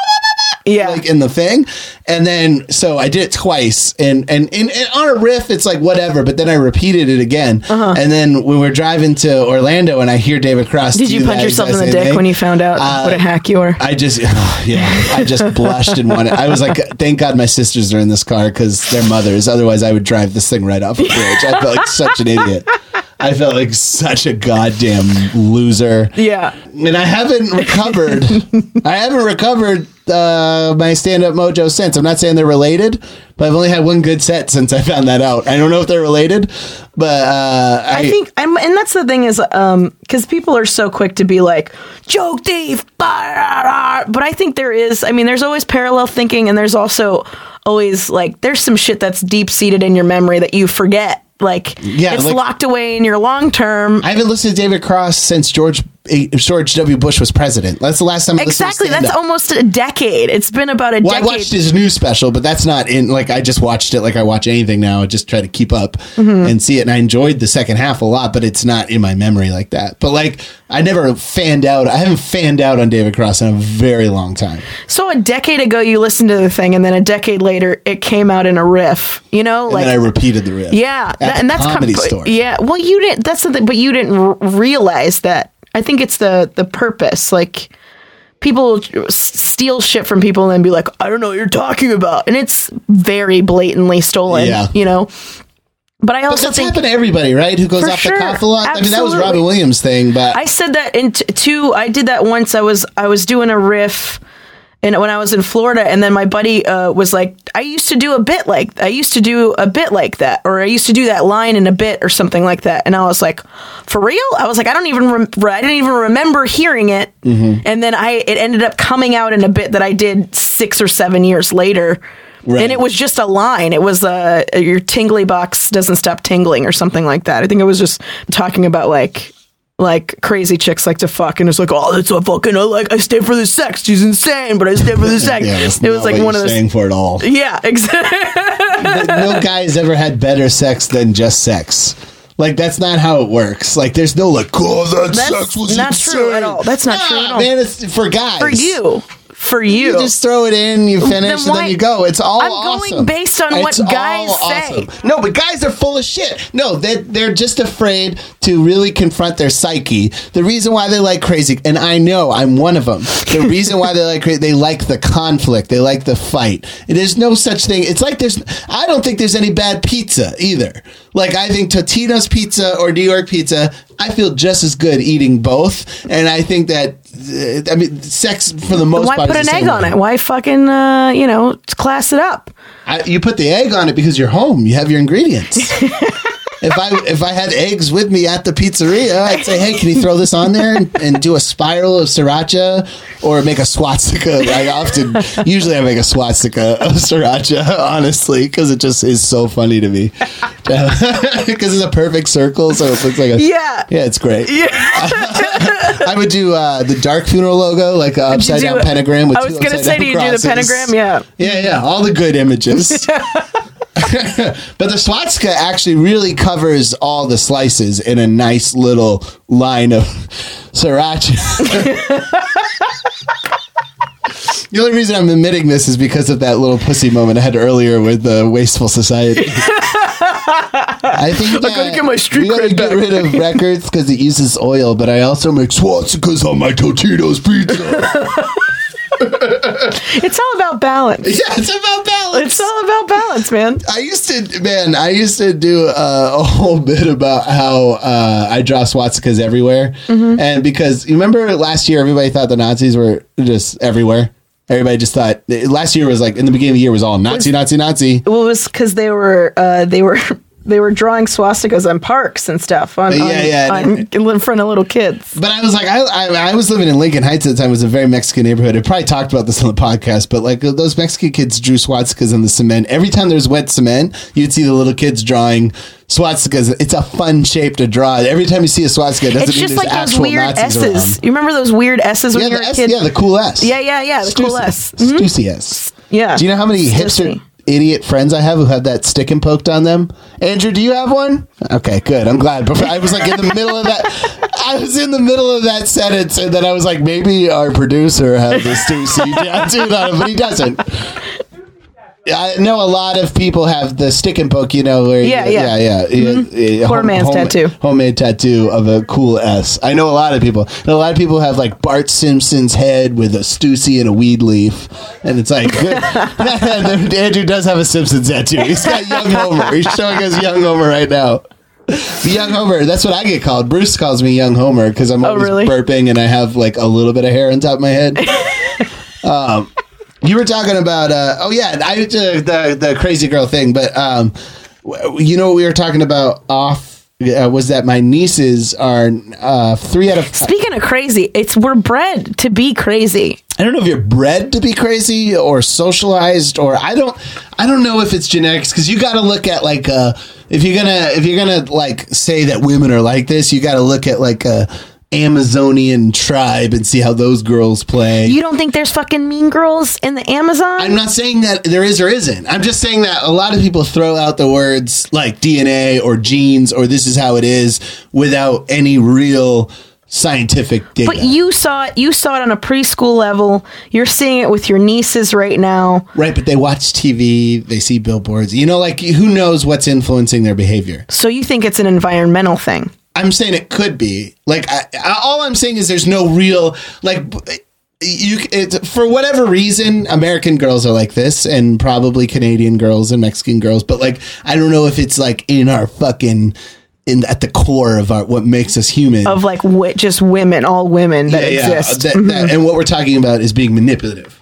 Yeah. like in the thing. And then so I did it twice, and and, and, and on a riff it's like whatever, but then I repeated it again. Uh-huh. And then when we're driving to Orlando and I hear David Cross, Did do you punch that yourself in exact the same dick thing, when you found out uh, what a hack you were? I just oh, yeah I just blushed and wanted. I was like, thank God my sisters are in this car because they're mothers, otherwise I would drive this thing right off a bridge. I felt like such an idiot. I felt like such a goddamn loser. Yeah. And I haven't recovered. I haven't recovered uh, my stand-up mojo since. I'm not saying they're related, but I've only had one good set since I found that out. I don't know if they're related, but uh, I, I think, I'm, and that's the thing is, um, because people are so quick to be like, joke thief, bah, but I think there is, I mean, there's always parallel thinking, and there's also always like, there's some shit that's deep-seated in your memory that you forget. Like, Yeah, it's like- locked away in your long term. I haven't listened to David Cross since George George W. Bush was president. That's the last time I Exactly. listened to That's stand-up. almost a decade. It's been about a Well, I decade. watched his new special, but that's not in, like, I just watched it like I watch anything now. I just try to keep up Mm-hmm. and see it. And I enjoyed the second half a lot, but it's not in my memory like that. But, like, I never fanned out. I haven't fanned out on David Cross in a very long time. So a decade ago, you listened to the thing, and then a decade later, it came out in a riff. You know, And like then I repeated the riff. yeah, At that- the and that's Comedy com- Store. Yeah, well, you didn't. That's the thing, but you didn't r- realize that. I think it's the the purpose. Like, people s- steal shit from people and then be like, I don't know what you're talking about, and it's very blatantly stolen. Yeah. You know. But I But also that's think happened to everybody, right? Who goes For off sure. the cuff a lot. I mean, that was Absolutely. Robin Williams' thing, but I said that in t- two. I did that once. I was I was doing a riff, and when I was in Florida, and then my buddy uh, was like, "I used to do a bit like I used to do a bit like that, or I used to do that line in a bit, or something like that." And I was like, "For real?" I was like, "I don't even rem- I didn't even remember hearing it." Mm-hmm. And then I it ended up coming out in a bit that I did six or seven years later. Right. And it was just a line. It was uh, your tingly box doesn't stop tingling or something like that. I think it was just talking about like like crazy chicks like to fuck, and it's like, oh, that's a fucking I like I stay for the sex. She's insane, but I stay for the sex. yeah, that's it was not like what one you're of those. saying for it all. Yeah, exactly. No guy has ever had better sex than just sex. Like, that's not how it works. Like, there's no like, oh, that That's sex was not insane. true at all. That's not true at all. Man, it's for guys. For you, for you. You just throw it in, you finish, Then and why- then you go. It's all I'm awesome. going based on what It's guys all say. awesome. No, but guys are full of shit. No, they're, they're just afraid to really confront their psyche. The reason why they like crazy, and I know I'm one of them. The reason why they like crazy, they like the conflict. They like the fight. There's no such thing. It's like there's, I don't think there's any bad pizza either. Like, I think Totino's pizza or New York pizza, I feel just as good eating both. And I think that, uh, I mean, sex for the most Why part put is an the egg same on way. it? Why fucking uh, you know class it up? I, you put the egg on it because you're home. You have your ingredients. If I if I had eggs with me at the pizzeria, I'd say, hey, can you throw this on there and, and do a spiral of sriracha or make a swastika? I often, usually I make a swastika of sriracha, honestly, because it just is so funny to me. Because it's a perfect circle, so it looks like a... Yeah. Yeah, it's great. Yeah. I would do uh, the Dark Funeral logo, like an Did you upside do down it- pentagram with I was two gonna upside say, down do you do the crosses. pentagram? Yeah. Yeah, yeah, all the good images. But the swastika actually really covers all the slices in a nice little line of sriracha. The only reason I'm admitting this is because of that little pussy moment I had earlier with the Wasteful Society. I think that gotta get my street we gotta cred get back. rid of records because it uses oil, but I also make swastikas on my Totino's pizza. It's all about balance. Yeah, it's about balance. It's all about balance, man. I used to, man, I used to do uh, a whole bit about how uh, I draw swastikas everywhere. Mm-hmm. And because you remember last year, everybody thought the Nazis were just everywhere. Everybody just thought, last year was like, in the beginning of the year was all Nazi, Nazi, Nazi. Well, it was because they were uh, they were they were drawing swastikas on parks and stuff on, Yeah, on, yeah, on in front of little kids. But I was like, I, I I was living in Lincoln Heights at the time. It was a very Mexican neighborhood. I probably talked about this on the podcast, but like those Mexican kids drew swastikas on the cement. Every time there's wet cement, you'd see the little kids drawing swastikas. It's a fun shape to draw. Every time you see a swastika, it doesn't It's mean just there's like those actual weird Nazis S's. around. You remember those weird S's when Yeah, you were the a S, kid? yeah, the cool S. Yeah, yeah, yeah, the cool S. Mhm. Stussy S. Yeah. Do you know how many Stussy. hipster idiot friends I have who have that stick and poked on them? Andrew, do you have one? Okay, good. I'm glad. Before, I was like in the middle of that. I was in the middle of that sentence, and then I was like, maybe our producer has a Stussy tattooed on him, but he doesn't. I know a lot of people have the stick and poke, you know, where Yeah, you, yeah. yeah, yeah, Mm-hmm. yeah. Poor man's tattoo. homemade tattoo of a cool S. I know a lot of people. And a lot of people have like Bart Simpson's head with a Stussy and a weed leaf, and it's like good. Andrew does have a Simpsons tattoo. He's got young Homer. He's showing us young Homer right now. The young Homer. That's what I get called. Bruce calls me young Homer because I'm always really? burping and I have like a little bit of hair on top of my head. um. You were talking about, uh, oh yeah, I, uh, the the crazy girl thing, but um, w- you know what we were talking about off uh, was that my nieces are uh, three out of. Speaking of crazy, it's we're bred to be crazy. I don't know if you're bred to be crazy or socialized, or I don't, I don't know if it's genetics because you got to look at like uh, if you're gonna if you're gonna like say that women are like this, you got to look at like a Amazonian tribe and see how those girls play. You don't think there's fucking mean girls in the Amazon? I'm not saying that there is or isn't. I'm just saying that a lot of people throw out the words like D N A or genes or this is how it is without any real scientific data. But you saw it. You saw it on a preschool level. You're seeing it with your nieces right now. Right, but they watch T V, they see billboards. You know, like who knows what's influencing their behavior? So you think it's an environmental thing? I'm saying it could be. Like, I, I, all I'm saying is there's no real, like, you. It, for whatever reason, American girls are like this, and probably Canadian girls and Mexican girls. But like, I don't know if it's like in our fucking, in at the core of our what makes us human. Of like wi- just women, all women that yeah, yeah. exist. That- Mhm. that- and what we're talking about is being manipulative.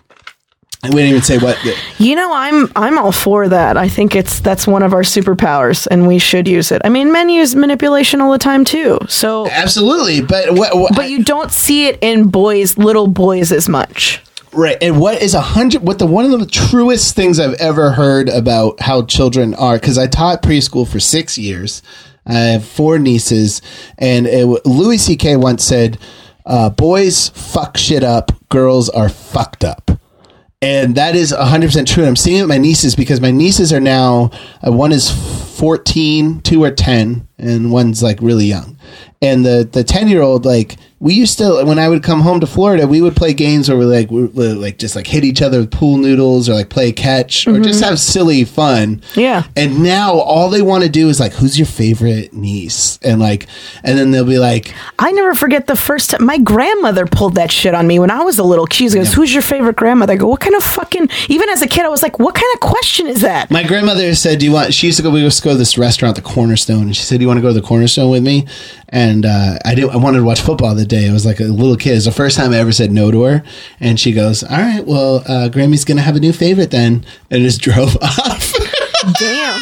I wouldn't even say what. You know, I'm I'm all for that. I think it's that's one of our superpowers, and we should use it. I mean, men use manipulation all the time too. So Absolutely, but what? what but you don't see it in boys, little boys, as much. Right, and what is a hundred? What the one of the truest things I've ever heard about how children are? Because I taught preschool for six years. I have four nieces, and it, Louis C K once said, uh, "Boys fuck shit up, girls are fucked up." And that is one hundred percent true. And I'm seeing it with my nieces because my nieces are now, uh, one is fourteen, two are ten, and one's like really young. And the the ten-year-old, like, we used to, when I would come home to Florida, we would play games where we like, we would, like just like hit each other with pool noodles or like play catch or just have silly fun. Yeah. And now all they want to do is like, who's your favorite niece? And like, and then they'll be like, I never forget the first time my grandmother pulled that shit on me when I was a little kid. She goes, "Who's your favorite grandmother?" I go, "What kind of fucking?" Even as a kid, I was like, "What kind of question is that?" my grandmother said, "Do you want?" She used to go. We used to go to this restaurant, the Cornerstone, and she said, "Do you want to go to the Cornerstone with me?" And uh, I did. I wanted to watch football the day. I was like a little kid. It was the first time I ever said no to her. And she goes, "All right, well, uh, Grammy's gonna have a new favorite then," and just drove off. Damn.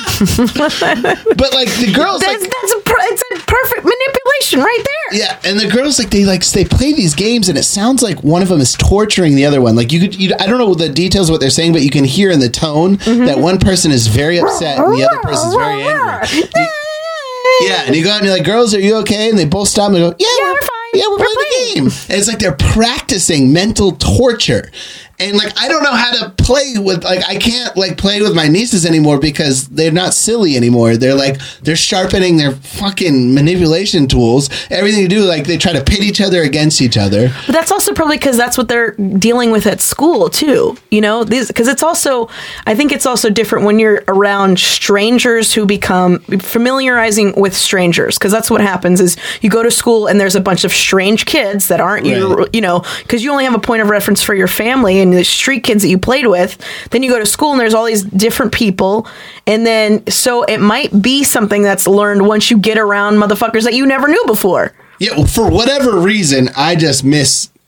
But like the girls, That's like, that's a per- it's a perfect manipulation right there. yeah, and the girls like they like they play these games, and it sounds like one of them is torturing the other one. Like you could, you, I don't know the details of what they're saying, but you can hear in the tone Mm-hmm. that one person is very upset and the other person's very angry. Yeah, and you go out and you're like, "Girls, are you okay?" And they both stop and they go, "Yeah, Yeah, we're, we're fine. Yeah, we're, We're playing, playing." the game." And it's like they're practicing mental torture. And like I don't know how to play with like I can't like play with my nieces anymore because they're not silly anymore. They're like they're sharpening their fucking manipulation tools. Everything you do, like they try to pit each other against each other. But that's also probably because that's what they're dealing with at school too. You know, these because it's also I think it's also different when you're around strangers who become familiarizing with strangers because that's what happens is you go to school and there's a bunch of strange kids that aren't you Right. you know because you only have a point of reference for your family and the street kids that you played with. Then you go to school and there's all these different people, and then so it might be something that's learned once you get around motherfuckers that you never knew before. Yeah, well, for whatever reason, I just miss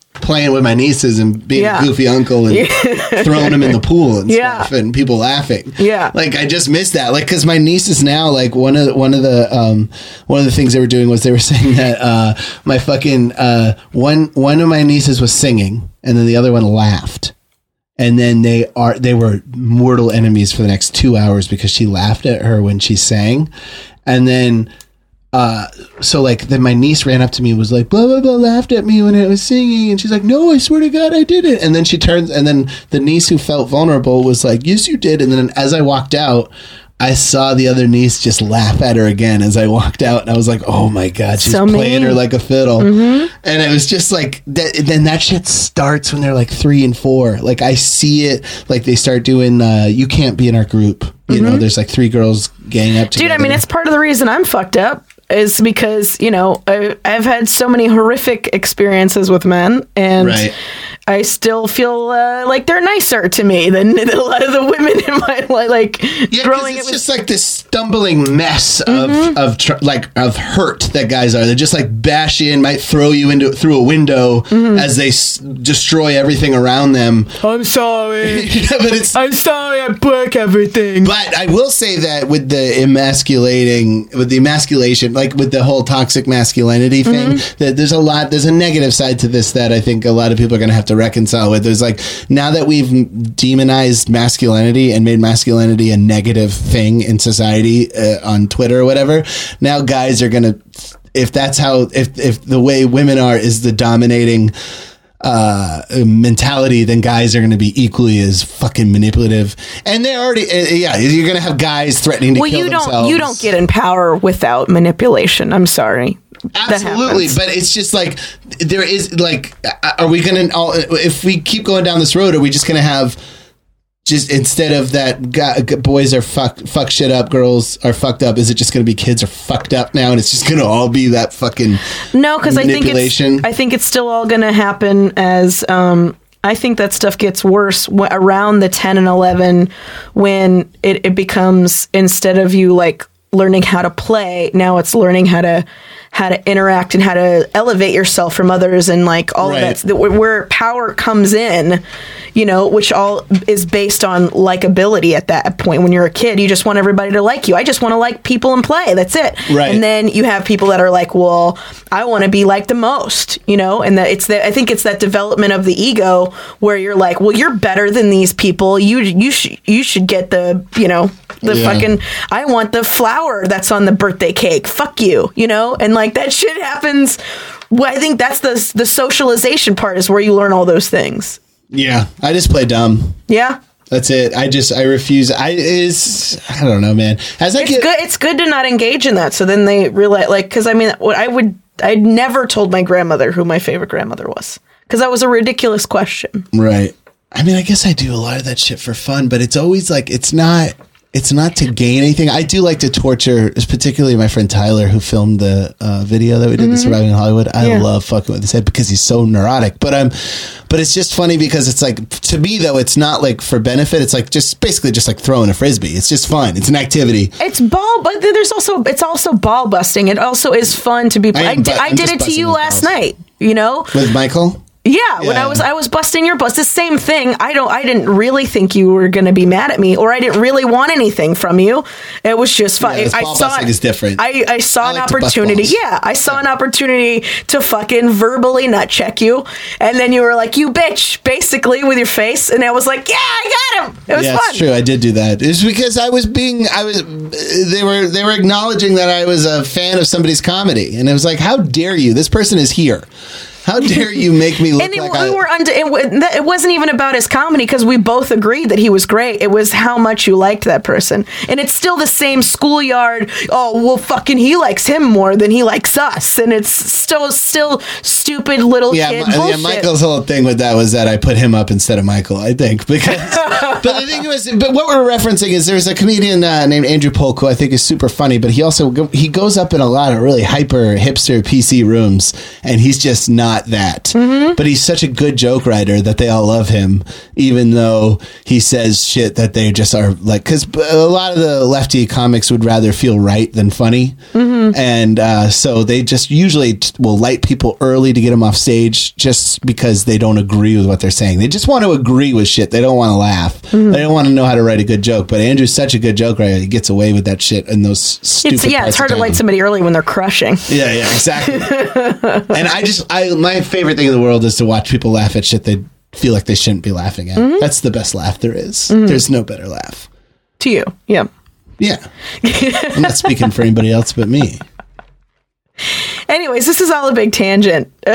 playing with my nieces and being Yeah. a goofy uncle and throwing them in the pool and Yeah. stuff and people laughing. Yeah. Like I just missed that. Like, cause my nieces now, like one of the, one of the, um, one of the things they were doing was they were saying that, uh, my fucking, uh, one, one of my nieces was singing and then the other one laughed. And then they are, they were mortal enemies for the next two hours because she laughed at her when she sang. And then, Uh, so like then my niece ran up to me and was like, blah, blah, blah, laughed at me when I was singing. And she's like, no, I swear to God, I did it. And then she turns, and then the niece who felt vulnerable was like, yes, you did. And then as I walked out, I saw the other niece just laugh at her again as I walked out. And I was like, oh my God, she's So playing mean. her like a fiddle. Mm-hmm. And it was just like, that, then that shit starts when they're like three and four. Like I see it, like they start doing, uh, you can't be in our group. You mm-hmm. know, there's like three girls gang up together. Dude, I mean, it's part of the reason I'm fucked up. Is because, you know, I, I've had so many horrific experiences with men, and Right. I still feel uh, like they're nicer to me than a lot of the women in my life. Like, Yeah, growing it's up just like this stumbling mess of Mm-hmm. of tr- like of hurt that guys are. They just like bash in, might throw you into through a window Mm-hmm. as they s- destroy everything around them. I'm sorry. Yeah, but it's. I'm sorry I broke everything. But I will say that with the emasculating, with the emasculation, like with the whole toxic masculinity thing, Mm-hmm. that there's a lot, there's a negative side to this that I think a lot of people are going to have to reconcile with. There's like, now that we've demonized masculinity and made masculinity a negative thing in society uh, on Twitter or whatever, now guys are going to, if that's how, if, if the way women are is the dominating uh mentality, then guys are going to be equally as fucking manipulative, and they're already uh, yeah you're going to have guys threatening to Well, kill you don't themselves. you don't get in power without manipulation. I'm sorry. That Absolutely, happens. but it's just like there is like, are we going to, if we keep going down this road, are we just going to have just, instead of that guy, boys are fuck fuck shit up, girls are fucked up, is it just going to be kids are fucked up now, and it's just going to all be that fucking No, because I think it's manipulation? I think it's still all going to happen as um, I think that stuff gets worse w- around the ten and eleven when it, it becomes, instead of you like learning how to play, now it's learning how to how to interact and how to elevate yourself from others, and like all Right. of that, where power comes in, you know, which all is based on likability at that point. When you're a kid, you just want everybody to like you. I just want to like people and play. That's it. Right. And then you have people that are like, well, I want to be liked the most, you know, and that it's that, I think it's that development of the ego where you're like, well, you're better than these people. You, you should, you should get the, you know, the Yeah. fucking, I want the flower that's on the birthday cake. Fuck you, you know? And like that shit happens. Well, I think that's the, the socialization part is where you learn all those things. Yeah, I just play dumb. Yeah. That's it. I just, I refuse. I is, I don't know, man. As I It's get, good. It's good to not engage in that. So then they realize, like, because I mean, what I would, I never told my grandmother who my favorite grandmother was, because that was a ridiculous question. right. I mean, I guess I do a lot of that shit for fun, but it's always like, it's not, it's not to gain anything. I do like to torture, particularly my friend Tyler, who filmed the uh, video that we did, the Surviving in Hollywood. I Yeah. love fucking with his head because he's so neurotic. But um, but it's just funny because it's like, to me though, it's not like for benefit. It's like just basically just like throwing a frisbee. It's just fun. It's an activity. It's ball, but there's also it's also ball busting. It also is fun to be. I I, am did, bu- I I'm did just it to busting you his last balls. night. You know. With Michael? Yeah, when Yeah. I was I was busting your bus, the same thing. I don't I didn't really think you were going to be mad at me, or I didn't really want anything from you. It was just fun. Yeah, this I ball saw busting is different. I, I saw I an like to bust opportunity. balls. Yeah, I saw an opportunity to fucking verbally nut check you, and then you were like, "You bitch," basically with your face, and I was like, "Yeah, I got him." It was Yeah, fun. it's true. I did do that. It's because I was being, I was, they were, they were acknowledging that I was a fan of somebody's comedy, and it was like, how dare you? This person is here. How dare you make me look And it, like we I? were under, it, wa- it wasn't even about his comedy, because we both agreed that he was great. It was how much you liked that person. And it's still the same schoolyard, oh, well, fucking he likes him more than he likes us. And it's still still stupid little yeah, kid Mi- yeah. bullshit. Michael's whole thing with that was that I put him up instead of Michael. I think because, but the thing was, but what we're referencing is there's a comedian uh, named Andrew Polk who I think is super funny, but he also go, he goes up in a lot of really hyper hipster P C rooms, and he's just not that. Mm-hmm. But he's such a good joke writer that they all love him, even though he says shit that they just are like, because a lot of the lefty comics would rather feel right than funny. Mm-hmm. And uh, so they just usually t- will light people early to get them off stage just because they don't agree with what they're saying. They just want to agree with shit. They don't want to laugh. Mm-hmm. They don't want to know how to write a good joke. But Andrew's such a good joke writer. He gets away with that shit in those stupid It's, yeah, parts it's hard of to light town. somebody early when they're crushing. Yeah, yeah, exactly. And I just, I my favorite thing in the world is to watch people laugh at shit they feel like they shouldn't be laughing at. Mm-hmm. That's the best laugh there is. There's no better laugh. To you, yeah. Yeah. I'm not speaking for anybody else but me. Anyways, this is all a big tangent. Yeah,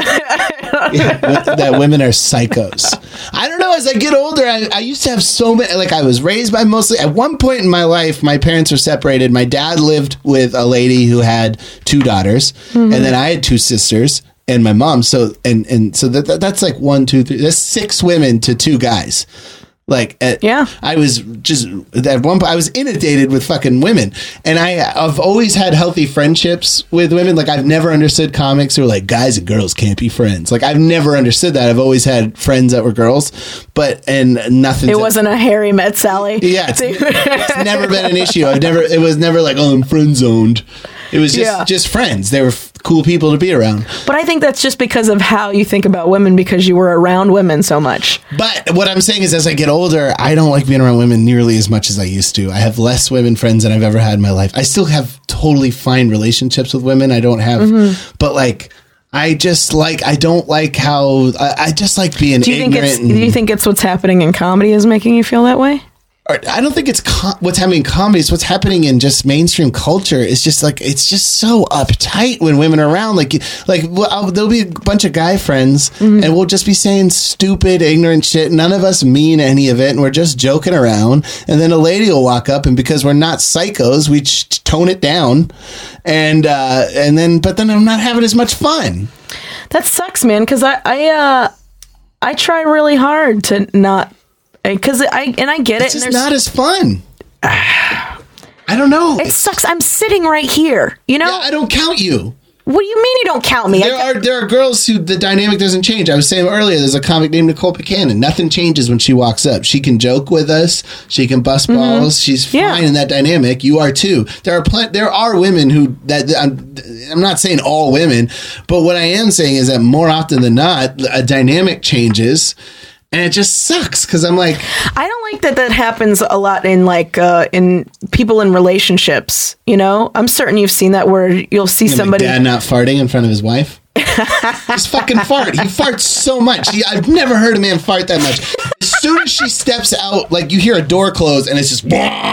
that women are psychos. I don't know. As I get older, I, I used to have so many. Like I was raised by mostly. At one point in my life, my parents were separated. My dad lived with a lady who had two daughters, mm-hmm. and then I had two sisters and my mom. So and and so that, that that's like one, two, three. That's six women to two guys. Like, at, yeah, I was just at one point I was inundated with fucking women, and I, I've always had healthy friendships with women. Like, I've never understood comics who are like guys and girls can't be friends. Like, I've never understood that. I've always had friends that were girls, but and nothing. It wasn't a Harry met Sally. Yeah, it's, it's never been an issue. I've never. It was never like, oh, I'm friend zoned. It was just Yeah. just friends. They were f- cool people to be around. But I think that's just because of how you think about women, because you were around women so much. But what I'm saying is, as I get older, I don't like being around women nearly as much as I used to. I have less women friends than I've ever had in my life. I still have totally fine relationships with women. I don't have, mm-hmm. but like, I just like, I don't like how, I, I just like being do you ignorant. Think it's, and, do you think it's what's happening in comedy is making you feel that way? I don't think it's com- what's happening in comedy. It's what's happening in just mainstream culture. It's just like, it's just so uptight when women are around. Like, like well, I'll, there'll be a bunch of guy friends, mm-hmm. and we'll just be saying stupid, ignorant shit. None of us mean any of it, and we're just joking around. And then a lady will walk up, and because we're not psychos, we ch- tone it down. And uh, and then, but then I'm not having as much fun. That sucks, man. Because I, I, uh, I try really hard to not. Because I and I get it's it. It's and just not as fun. I don't know. It sucks. I'm sitting right here. You know. Yeah, I don't count you. What do you mean you don't count me? There I, are there are girls who the dynamic doesn't change. I was saying earlier, there's a comic named Nicole Buchanan. Nothing changes when she walks up. She can joke with us. She can bust mm-hmm. balls. She's fine yeah. in that dynamic. You are too. There are plenty. There are women who that I'm, I'm not saying all women, but what I am saying is that more often than not, a dynamic changes. And it just sucks because I'm like, I don't like that that happens a lot in like uh, in people in relationships. You know, I'm certain you've seen that where you'll see somebody. My dad not farting in front of his wife. Just fucking fart. He farts so much. He, I've never heard a man fart that much. As soon as she steps out, like you hear a door close and it's just, and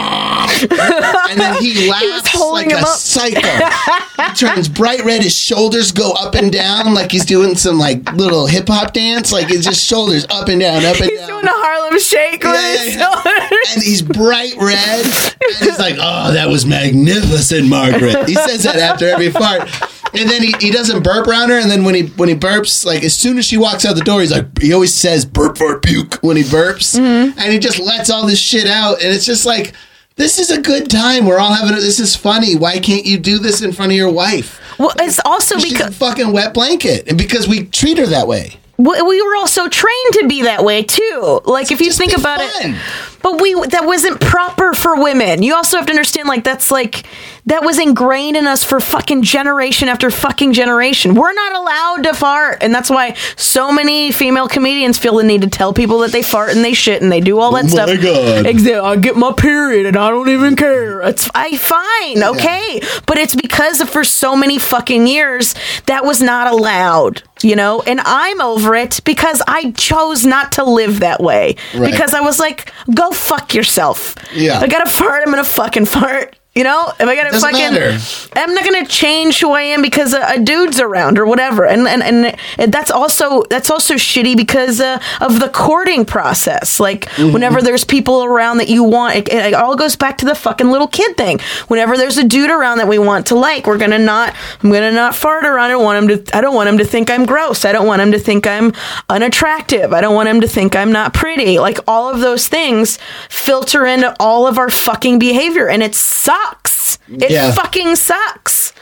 then he laughs he like a up. psycho. He turns bright red. His shoulders go up and down like he's doing some like little hip hop dance. Like it's just shoulders up and down, up and He's down. doing a Harlem Shake with Yeah, his yeah, yeah. shoulders. And he's bright red. And he's like, oh, that was magnificent, Margaret. He says that after every fart. And then he, he doesn't burp around her. And then when he when he burps, like as soon as she walks out the door, he's like, he always says burp, fart, puke when he burps. Mm-hmm. And he just lets all this shit out. And it's just like, this is a good time. We're all having it. This is funny. Why can't you do this in front of your wife? Well, it's also She's because a fucking wet blanket. And because we treat her that way. we we were also trained to be that way too. Like if you Just think be about fun. it, but we that wasn't proper for women. You also have to understand, like that's like that was ingrained in us for fucking generation after fucking generation. We're not allowed to fart, and that's why so many female comedians feel the need to tell people that they fart and they shit and they do all that Oh stuff. my God. Exactly. I get my period and I don't even care. It's I fine, okay, yeah. But it's because of, for so many fucking years that was not allowed. You know, and I'm over it because I chose not to live that way. Right. Because I was like, go fuck yourself. Yeah. If I gotta fart, I'm gonna fucking fart. You know, if I gotta Doesn't fucking, matter. I'm not gonna change who I am because a, a dude's around or whatever. And and, and and that's also that's also shitty because uh, of the courting process. Like mm-hmm. whenever there's people around that you want, it, it all goes back to the fucking little kid thing. Whenever there's a dude around that we want to like, we're gonna not. I'm gonna not fart around. I don't want him to. I don't want him to think I'm gross. I don't want him to think I'm unattractive. I don't want him to think I'm not pretty. Like all of those things filter into all of our fucking behavior, and it sucks. It Yeah. fucking sucks.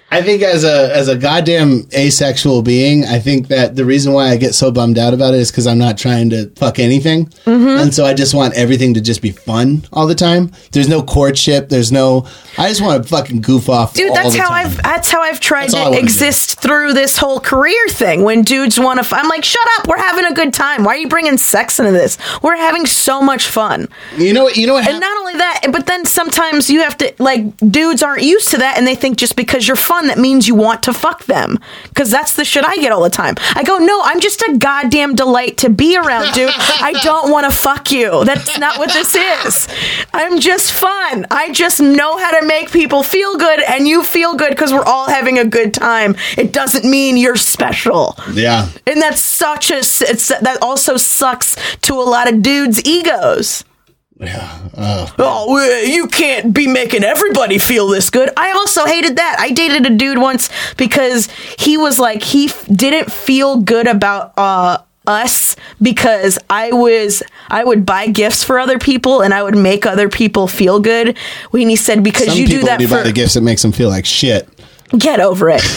I think as a as a goddamn asexual being, I think that the reason why I get so bummed out about it is because I'm not trying to fuck anything, mm-hmm. and so I just want everything to just be fun all the time. There's no courtship. There's no. I just want to fucking goof off. Dude, all that's the how time. I've that's how I've tried That's to exist through this whole career thing. When dudes want to, f- I'm like, shut up. We're having a good time. Why are you bringing sex into this? We're having so much fun. You know what? You know what? And hap- not only that, but then sometimes you have to, like, dudes aren't used to that, and they think just because you're fun, that means you want to fuck them. Because that's the shit I get all the time. I go, no, I'm just a goddamn delight to be around, dude. I don't want to fuck you. That's not what this is. I'm just fun. I just know how to make people feel good, and you feel good because we're all having a good time. It doesn't mean you're special. Yeah. And that's such a, it's, that also sucks to a lot of dudes' egos. Yeah. Uh, Oh, you can't be making everybody feel this good. I also hated that. I dated a dude once because he was like, he f- didn't feel good about uh, us because I was, I would buy gifts for other people and I would make other people feel good. When he said, because some you people do that do for... buy the gifts that makes them feel like shit. Get over it.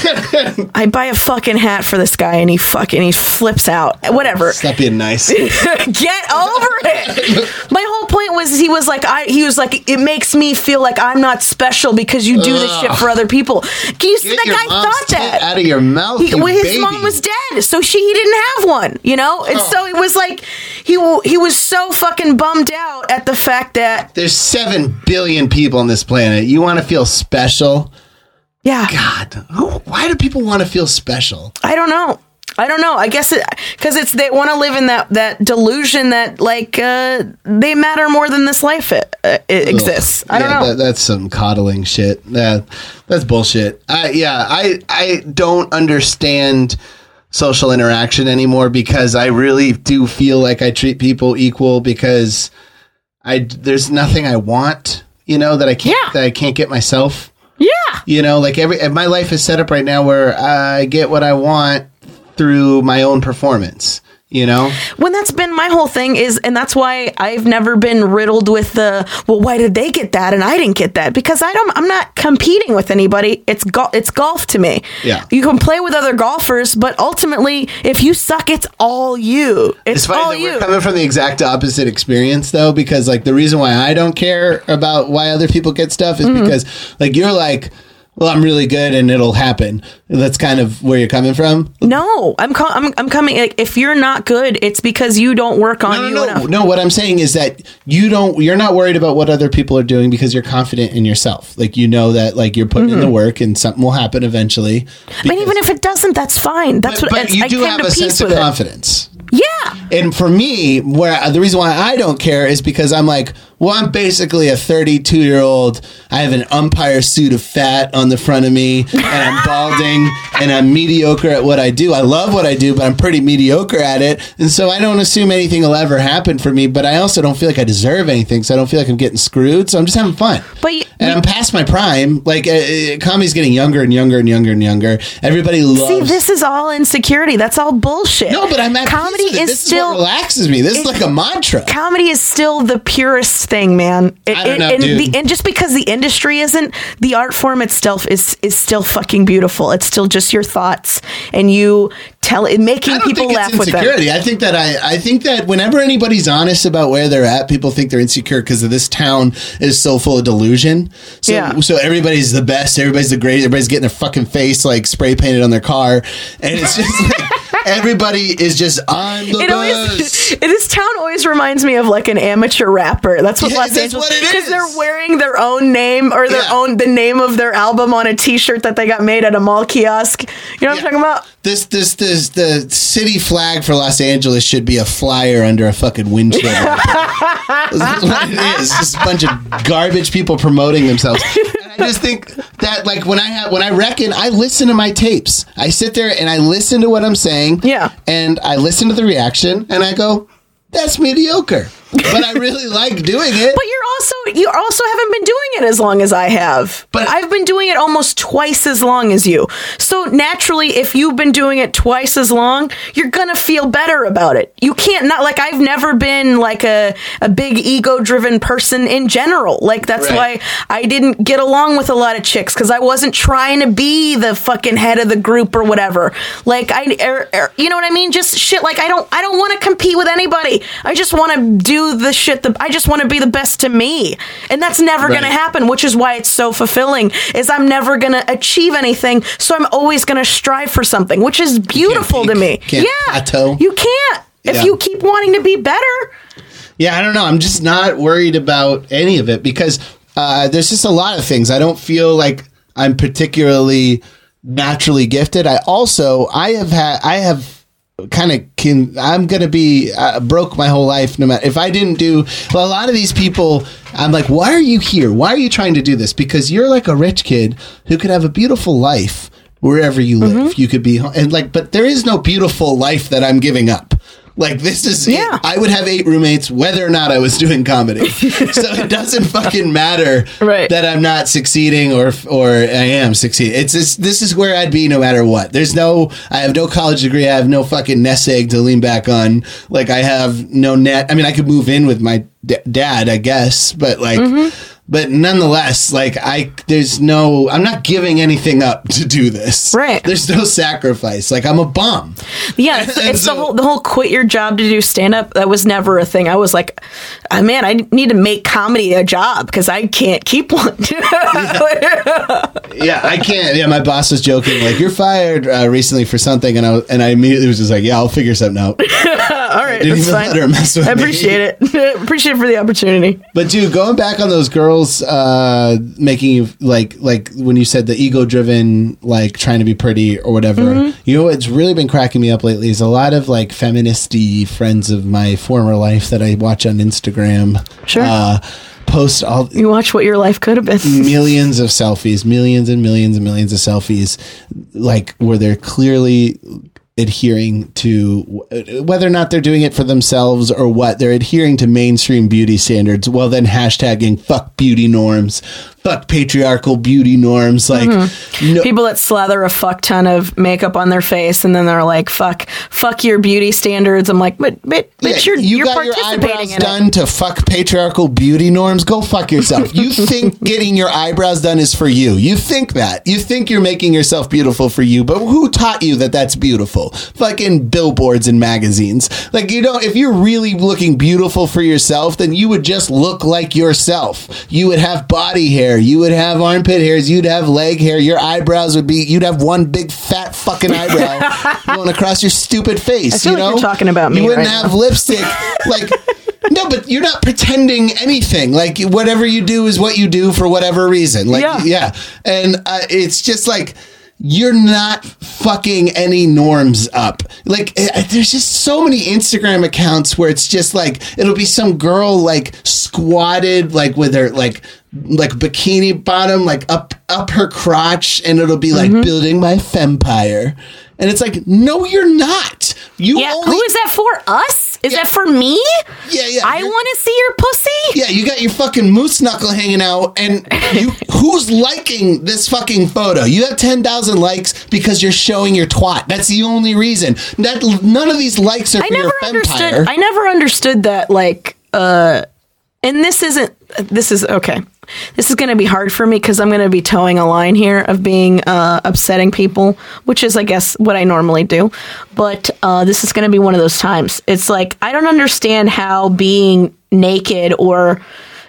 I buy a fucking hat for this guy and he fucking he flips out. Whatever. Stop being nice. Get over it. My whole point was he was like I he was like it makes me feel like I'm not special because you do this shit for other people. Can you see Get that your guy mom's thought that tit out of your mouth, He, you well, his baby. mom was dead, so she he didn't have one, you know, and Oh. so it was like he he was so fucking bummed out at the fact that There's seven billion people on this planet. You want to feel special? yeah. God, who, why do people want to feel special? I don't know. I don't know. I guess it because it's they want to live in that that delusion that like uh, they matter more than this life it, uh, it exists. I don't Yeah, know. That, that's some coddling shit. That that's bullshit. I yeah, I I don't understand social interaction anymore because I really do feel like I treat people equal because I there's nothing I want, you know, that I can't Yeah. that I can't get myself. Yeah. You know, like every my life is set up right now where I get what I want through my own performance. You know, When that's been my whole thing is, and that's why I've never been riddled with the, well, why did they get that and I didn't get that? Because I don't, I'm not competing with anybody. It's go- it's golf to me. Yeah. You can play with other golfers, but ultimately, if you suck, it's all you. It's, it's funny all that you. we're coming from the exact opposite experience though, because like the reason why I don't care about why other people get stuff is Mm-hmm. because like you're like, well, I'm really good and it'll happen. That's kind of where you're coming from. No, I'm co- I'm I'm coming. Like, if you're not good, it's because you don't work on No, you no, enough. no, no. What I'm saying is that you don't. You're not worried about what other people are doing because you're confident in yourself. Like you know that like you're putting in the work and something will happen eventually. But even because- if it doesn't, that's fine. That's but, what but it's, you I do came have to a peace sense of with it. confidence. Yeah. And for me, where the reason why I don't care is because I'm like, well, I'm basically a thirty-two year old. I have an umpire suit of fat on the front of me, and I'm balding, and I'm mediocre at what I do. I love what I do, but I'm pretty mediocre at it, and so I don't assume anything will ever happen for me. But I also don't feel like I deserve anything, so I don't feel like I'm getting screwed. So I'm just having fun. But you- and I'm past my prime. Like uh, uh, comedy's getting younger and younger and younger and younger. Everybody loves. See, this is all insecurity. That's all bullshit. no, but I'm at comedy peace with it. is This still is what relaxes me. This is it- like a mantra. comedy is still the purest thing, man. It, I don't it- know, and, dude. the, and just because the industry isn't, the art form itself is is still fucking beautiful. It's still just your thoughts and you tell it, making I don't people think laugh it's with them. insecurity. I think that I, I think that whenever anybody's honest about where they're at, people think they're insecure because this town is so full of delusion. So, Yeah. so everybody's the best. Everybody's the greatest. Everybody's getting their fucking face like spray painted on their car, and it's just like everybody is just on the It bus. always, this town always reminds me of like an amateur rapper. That's what Yeah, Los that's Angeles, what it because is. they're wearing their own name or their Yeah. own the name of their album on a T-shirt that they got made at a mall kiosk. You know what Yeah. I'm talking about? This, this, this, the city flag for Los Angeles should be a flyer under a fucking windshield. That's what it is. Just a bunch of garbage people promoting themselves. And I just think that, like, when I have, when I reckon, I listen to my tapes. I sit there and I listen to what I'm saying. Yeah. And I listen to the reaction, and I go, "That's mediocre." but I really like doing it. But you're also you also haven't been doing it as long as I have. But- But I've been doing it almost twice as long as you. So naturally, if you've been doing it twice as long, you're gonna feel better about it. You can't not like I've never been like a a big ego driven person in general. Like that's Right. why I didn't get along with a lot of chicks because I wasn't trying to be the fucking head of the group or whatever. Like I, er, er, you know what I mean? Just shit. Like I don't I don't want to compete with anybody. I just want to do the shit that I just want to be the best to me. And that's never Right. going to happen, which is why it's so fulfilling is I'm never going to achieve anything. So I'm always going to strive for something, which is beautiful to peak. me. Can't yeah. plateau. You can't. If Yeah. you keep wanting to be better. Yeah, I don't know. I'm just not worried about any of it because uh, there's just a lot of things. I don't feel like I'm particularly naturally gifted. I also I have had I have kind of can I'm gonna be uh, broke my whole life no matter if I didn't do well. A lot of these people, I'm like, why are you here? Why are you trying to do this? Because you're like a rich kid who could have a beautiful life wherever you live. Mm-hmm. You could be and like, but there is no beautiful life that I'm giving up. Like this is, Yeah. I would have eight roommates whether or not I was doing comedy. So it doesn't fucking matter Right. that I'm not succeeding or or I am succeeding. It's just, this is where I'd be no matter what. There's no, I have no college degree. I have no fucking nest egg to lean back on. Like I have no net. I mean, I could move in with my d- dad, I guess, but like. But nonetheless, like I, there's no, I'm not giving anything up to do this. Right. There's no sacrifice. Like I'm a bum. Yeah, it's, And it's so- the whole the whole quit your job to do stand up. That was never a thing. I was like, oh, man, I need to make comedy a job because I can't keep one. Yeah, I can't. Yeah, my boss was joking, like you're fired uh, recently for something, and I was, and I immediately was just like, yeah, I'll figure something out. All right, Didn't that's even fine. let her mess with I me. appreciate it. Appreciate it for the opportunity. But dude, going back on those girls, uh, making you like like when you said the ego driven, like trying to be pretty or whatever. Mm-hmm. You know what's really been cracking me up lately is a lot of like feministy friends of my former life that I watch on Instagram. Sure. Uh, post all You watch what your life could have been. millions of selfies, millions and millions and millions of selfies, like where they're clearly adhering to whether or not they're doing it for themselves or what, they're adhering to mainstream beauty standards. Well, then hashtagging fuck beauty norms, fuck patriarchal beauty norms. Like no, People that slather a fuck ton of makeup on their face and then they're like, "Fuck, fuck your beauty standards." I'm like, "But, but, but yeah, you're you you're got your participating eyebrows in it." done to fuck patriarchal beauty norms. Go fuck yourself. You think getting your eyebrows done is for you. You think that. You think you're making yourself beautiful for you, but who taught you that that's beautiful? Fucking billboards and magazines. Like, you know, if you're really looking beautiful for yourself, then you would just look like yourself. You would have body hair. You would have armpit hairs. You'd have leg hair. Your eyebrows would be, you'd have one big fat fucking eyebrow going across your stupid face. I feel you like know? you're talking about me You wouldn't right have now. lipstick. Like, no, but you're not pretending anything. Like, whatever you do is what you do for whatever reason. Like, Yeah. yeah. And uh, it's just like, you're not fucking any norms up. Like, eh, there's just so many Instagram accounts where it's just like, it'll be some girl like squatted, like with her like, like bikini bottom, like up, up her crotch. And it'll be like building my fempire. And it's like, no, you're not. You Yeah, only who is that for? Us? Is Yeah. that for me? Yeah, yeah. I You're- want to see your pussy. Yeah, you got your fucking moose knuckle hanging out, and you, who's liking this fucking photo? You have ten thousand likes because you're showing your twat. That's the only reason. That none of these likes are I for your never fempire. understood. I never understood that. Like, uh, and this isn't. This is okay. This is going to be hard for me because I'm going to be towing a line here of being uh, upsetting people, which is, I guess, what I normally do. But uh, this is going to be one of those times. It's like I don't understand how being naked or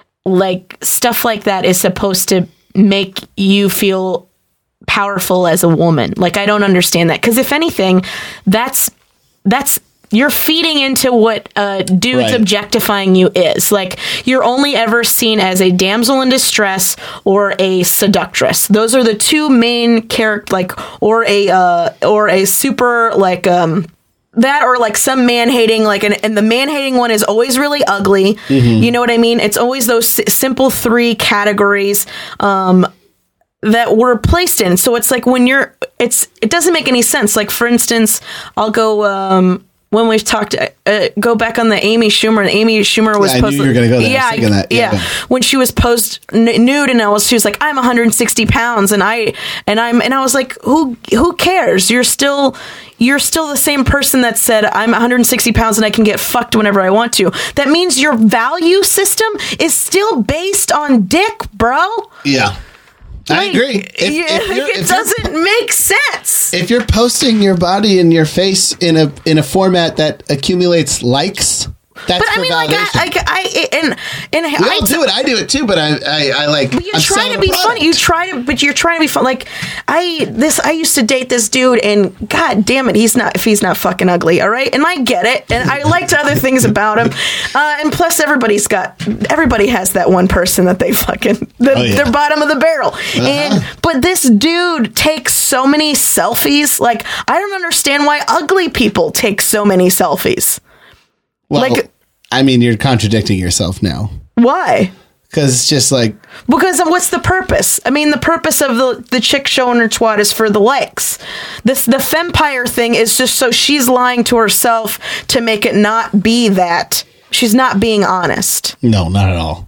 like stuff like that is supposed to make you feel powerful as a woman. Like, I don't understand that because if anything, that's that's. You're feeding into what a dude's Right. objectifying you is. Like, you're only ever seen as a damsel in distress or a seductress. Those are the two main character, like, or a, uh, or a super, like, um, that or like some man hating, like, and, and the man hating one is always really ugly. You know what I mean? It's always those s- simple three categories, um, that we're placed in. So it's like when you're, it's, it doesn't make any sense. Like, for instance, I'll go, um, when we've talked, uh, go back on the Amy Schumer, and Amy Schumer was Yeah, I knew posed. you were gonna go there. I was Yeah, thinking that. Yeah, yeah. go. When she was posed n- nude, and I was, she was like, "I'm one hundred sixty pounds," and I, and I'm, and I was like, "Who, who cares? You're still, you're still the same person that said I'm one hundred sixty pounds and I can get fucked whenever I want to. That means your value system is still based on dick, bro." Yeah. I Like, agree. If, yeah, if you're- it if you're- doesn't make sense. if you're posting your body and your face in a in a format that accumulates likes, that's But I for mean, validation. like, I, I, I and and we I all do it. I do it too. But I, I, I like. But you I'm try selling to a be product. funny. You try to, but you're trying to be fun. Like I, this, I used to date this dude, and god damn it, he's not. If he's not fucking ugly, all right. And I get it, and I liked other things about him. Uh, and plus, everybody's got, everybody has that one person that they fucking, the, Oh, yeah. they're bottom of the barrel. Uh-huh. And but this dude takes so many selfies. Like I don't understand why ugly people take so many selfies. Well, like- I mean, you're contradicting yourself now Why? because it's just like Because what's the purpose? I mean, the purpose of the, the chick showing her twat is for the likes. This the Fempire thing is just so she's lying to herself to make it not be that. She's not being honest. no, not at all.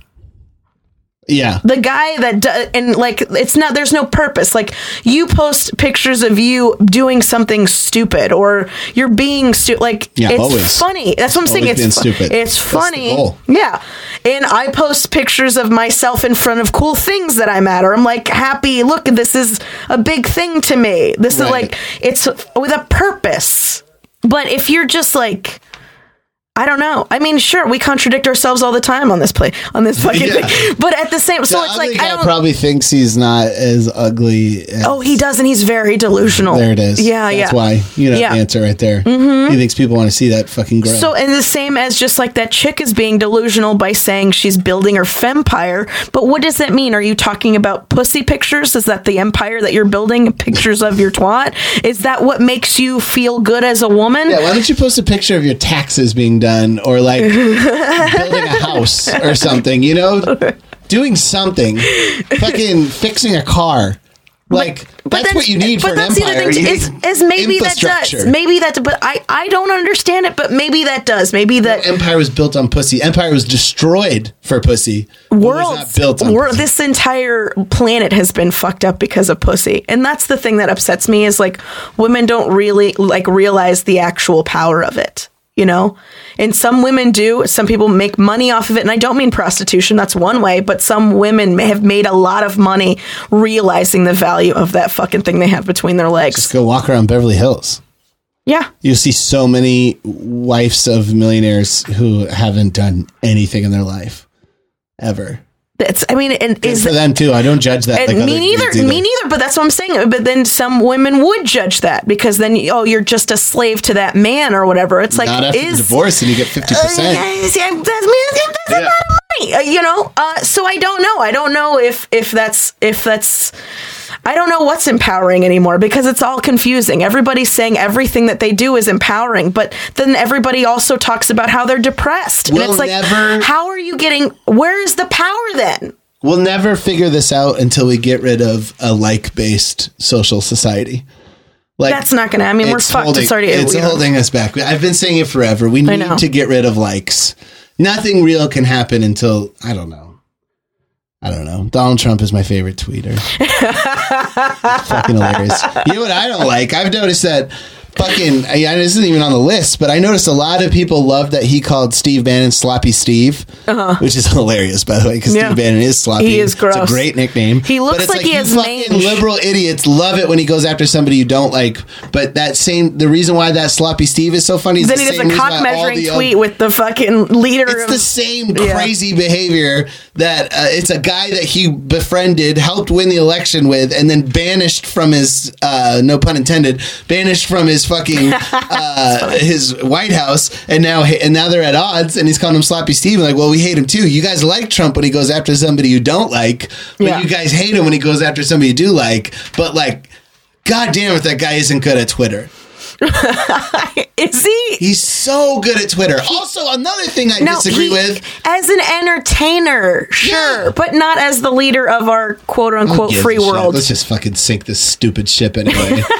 Yeah, The guy that does, and like, it's not, there's no purpose. Like, you post pictures of you doing something stupid or you're being stupid. Like, Yeah, it's always. funny. That's what I'm saying. Always It's being fu- stupid. It's That's the funny. goal. Yeah. And I post pictures of myself in front of cool things that I'm at, or I'm like, happy, look, this is a big thing to me. This Right. is like, it's with a purpose. But if you're just like, I don't know. I mean, sure, we contradict ourselves all the time on this play, on this fucking Yeah. thing. But at the same, so the it's ugly like, guy I don't. probably thinks he's not as ugly. As, Oh, he does, and he's very delusional. there it is. Yeah, That's yeah. why you know Yeah. the answer right there. Mm-hmm. He thinks people want to see that fucking grow. So, and the same as just like that chick is being delusional by saying she's building her fempire. But what does that mean? Are you talking about pussy pictures? Is that the empire that you're building? Pictures of your twat? Is that what makes you feel good as a woman? yeah, why don't you post a picture of your taxes being done or like building a house or something, you know? Doing something. Fucking fixing a car. Like, that's, what you need for but an that's the other empire. thing You is, need is maybe that does. infrastructure. Maybe that, but I, I don't understand it, but maybe that does. Maybe that Empire was built on pussy. Empire was destroyed for pussy. It was world, not built on wor- pussy. this entire planet has been fucked up because of pussy. And that's the thing that upsets me is like women don't really like realize the actual power of it. You know, and some women do. Some people make money off of it. And I don't mean prostitution. That's one way. But some women may have made a lot of money realizing the value of that fucking thing they have between their legs. Just go walk around Beverly Hills. Yeah. You'll see so many wives of millionaires who haven't done anything in their life ever. That's, I mean, and Good is for them too. I don't judge that. and like me other neither, dudes either. me neither. But that's what I'm saying. But then some women would judge that because then, oh, you're just a slave to that man or whatever. It's like, Not after is divorce and you get fifty Uh, percent. yeah, see, that's, that's a lot of money, uh, you know. Uh, so I don't know. I don't know if if that's if that's. I don't know what's empowering anymore because it's all confusing. Everybody's saying everything that they do is empowering, but then everybody also talks about how they're depressed. and We'll it's like, never- how are you getting? Where is the power then? We'll never figure this out until we get rid of a like-based social society. Like That's not gonna. I mean, we're it's fucked. holding- It's already. It's you know. holding us back. I've been saying it forever. We I know. need to get rid of likes. Nothing real can happen until I don't know. I don't know. Donald Trump is my favorite tweeter. It's fucking hilarious. You know what I don't like? I've noticed that fucking, yeah, this isn't even on the list, but I noticed a lot of people love that he called Steve Bannon Sloppy Steve, uh-huh. which is hilarious, by the way, because Yeah. Steve Bannon is sloppy. He is gross. It's a great nickname. He looks But it's like he you has fucking mange. liberal idiots love it when he goes after somebody you don't like. But that same, the reason why that Sloppy Steve is so funny is Then the he does same a reason cock why all measuring the tweet other- with the fucking leader. it's of, the same Yeah. crazy behavior that uh, it's a guy that he befriended, helped win the election with, and then banished from his, uh, no pun intended, banished from his fucking, uh, his White House, and now and now they're at odds, and he's calling him Sloppy Steve. Like, well, we hate him too. You guys like Trump when he goes after somebody you don't like, but Yeah. you guys hate him when he goes after somebody you do like. But like, god damn it, that guy isn't good at Twitter. Is he? He's so good at Twitter. Also, another thing I No, disagree he- with. as an entertainer, sure, Yeah. but not as the leader of our quote Who unquote gives free a shit? world. Let's just fucking sink this stupid ship anyway.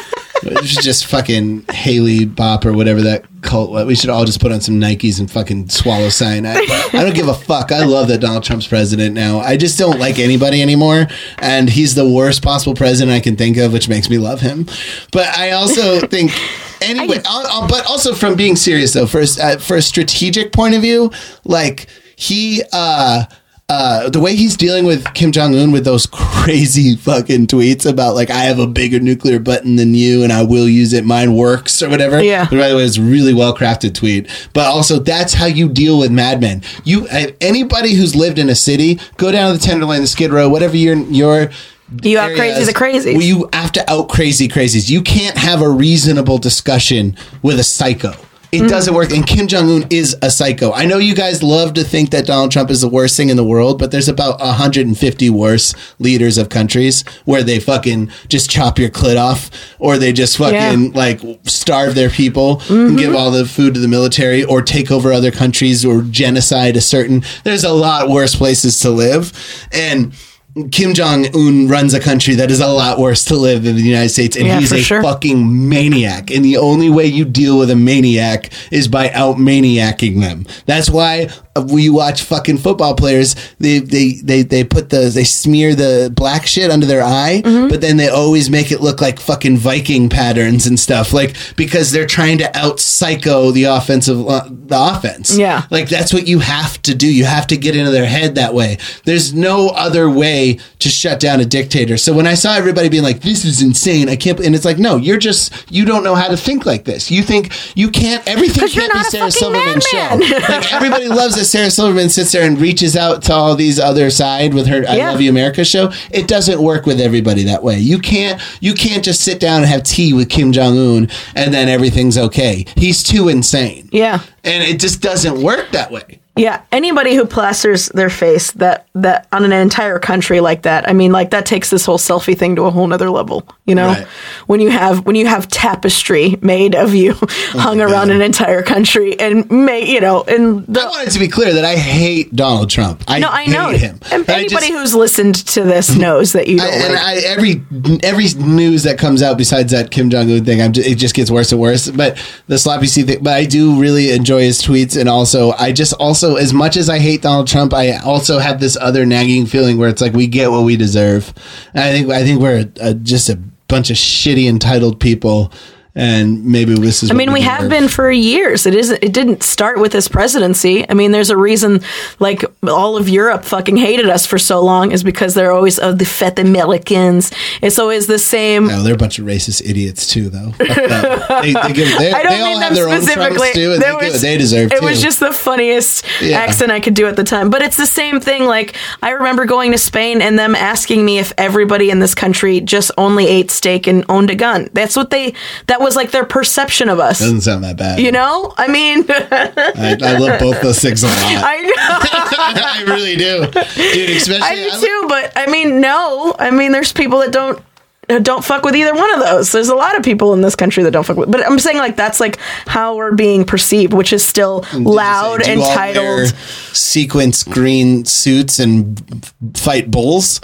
We should just fucking Haley Bop or whatever that cult was. We should all just put on some Nikes and fucking swallow cyanide. I don't give a fuck. I love that Donald Trump's president now. I just don't like anybody anymore. And he's the worst possible president I can think of, which makes me love him. But I also think... Anyway, I'll, I'll, but also from being serious though, for a, uh, for a strategic point of view, like he, uh, uh, the way he's dealing with Kim Jong-un with those crazy fucking tweets about like, I have a bigger nuclear button than you and I will use it. Mine works or whatever. Yeah. By the way, it's a really well crafted tweet, but also that's how you deal with madmen. You, uh, anybody who's lived in a city, go down to the Tenderloin, the Skid Row, whatever your, your, You out crazy the crazies. Well, you have to out crazy crazies. You can't have a reasonable discussion with a psycho. It mm. doesn't work. And Kim Jong-un is a psycho. I know you guys love to think that Donald Trump is the worst thing in the world, but there's about one hundred fifty worse leaders of countries where they fucking just chop your clit off or they just fucking yeah. like starve their people mm-hmm. and give all the food to the military or take over other countries or genocide a certain... There's a lot worse places to live. And... Kim Jong-un runs a country that is a lot worse to live than the United States, and yeah, he's a sure. fucking maniac. And the only way you deal with a maniac is by out-maniacking them. That's why when you watch fucking football players, they they they, they put the they smear the black shit under their eye, mm-hmm. but then they always make it look like fucking Viking patterns and stuff, like because they're trying to out-psycho the offensive uh, the offense. Yeah, like that's what you have to do. You have to get into their head that way. There's no other way to shut down a dictator. So when I saw everybody being like, this is insane, I can't, and it's like, no, you're just, you don't know how to think like this. You think you can't, everything can't be Sarah Silverman's show. Like everybody loves that Sarah Silverman sits there and reaches out to all these other side with her I yeah. Love You America show. It doesn't work with everybody that way. You can't, you can't just sit down and have tea with Kim Jong-un and then everything's okay. He's too insane. Yeah. And it just doesn't work that way. Yeah, anybody who plasters their face that that on an entire country like that, I mean, like that takes this whole selfie thing to a whole nother level. You know, right. when you have when you have tapestry made of you oh hung around God. an entire country and make you know. And the, I wanted to be clear that I hate Donald Trump. I no, I hate know him. And anybody just, who's listened to this knows that you don't. I, like. and I, every every news that comes out besides that Kim Jong Un thing, I'm just, it just gets worse and worse. But the sloppy C thing. But I do really enjoy his tweets, and also I just also as much as I hate Donald Trump, I also have this other nagging feeling where it's like we get what we deserve. And I think I think we're a, a, just a bunch of shitty entitled people, and maybe this is. I mean, we, we have been for years. It isn't. It didn't start with his presidency. I mean, there's a reason. Like all of Europe fucking hated us for so long is because they're always oh the fat Americans. It's always the same. No, they're a bunch of racist idiots too, though. they, they, give, they, I don't they all mean have their own Trumps too, and they was, get what they deserve it too. It was just the funniest yeah. accent I could do at the time. But it's the same thing. Like I remember going to Spain and them asking me if everybody in this country just only ate steak and owned a gun. That's what they. That was like their perception of us. Doesn't sound that bad. You know? I mean... I, I love both those things a lot. I know. I really do. Dude, especially... I do I too, but I mean, no. I mean, there's people that don't don't fuck with either one of those. There's a lot of people in this country that don't fuck with... But I'm saying, like, that's, like, how we're being perceived, which is still loud, say, entitled... sequence green suits and fight bulls?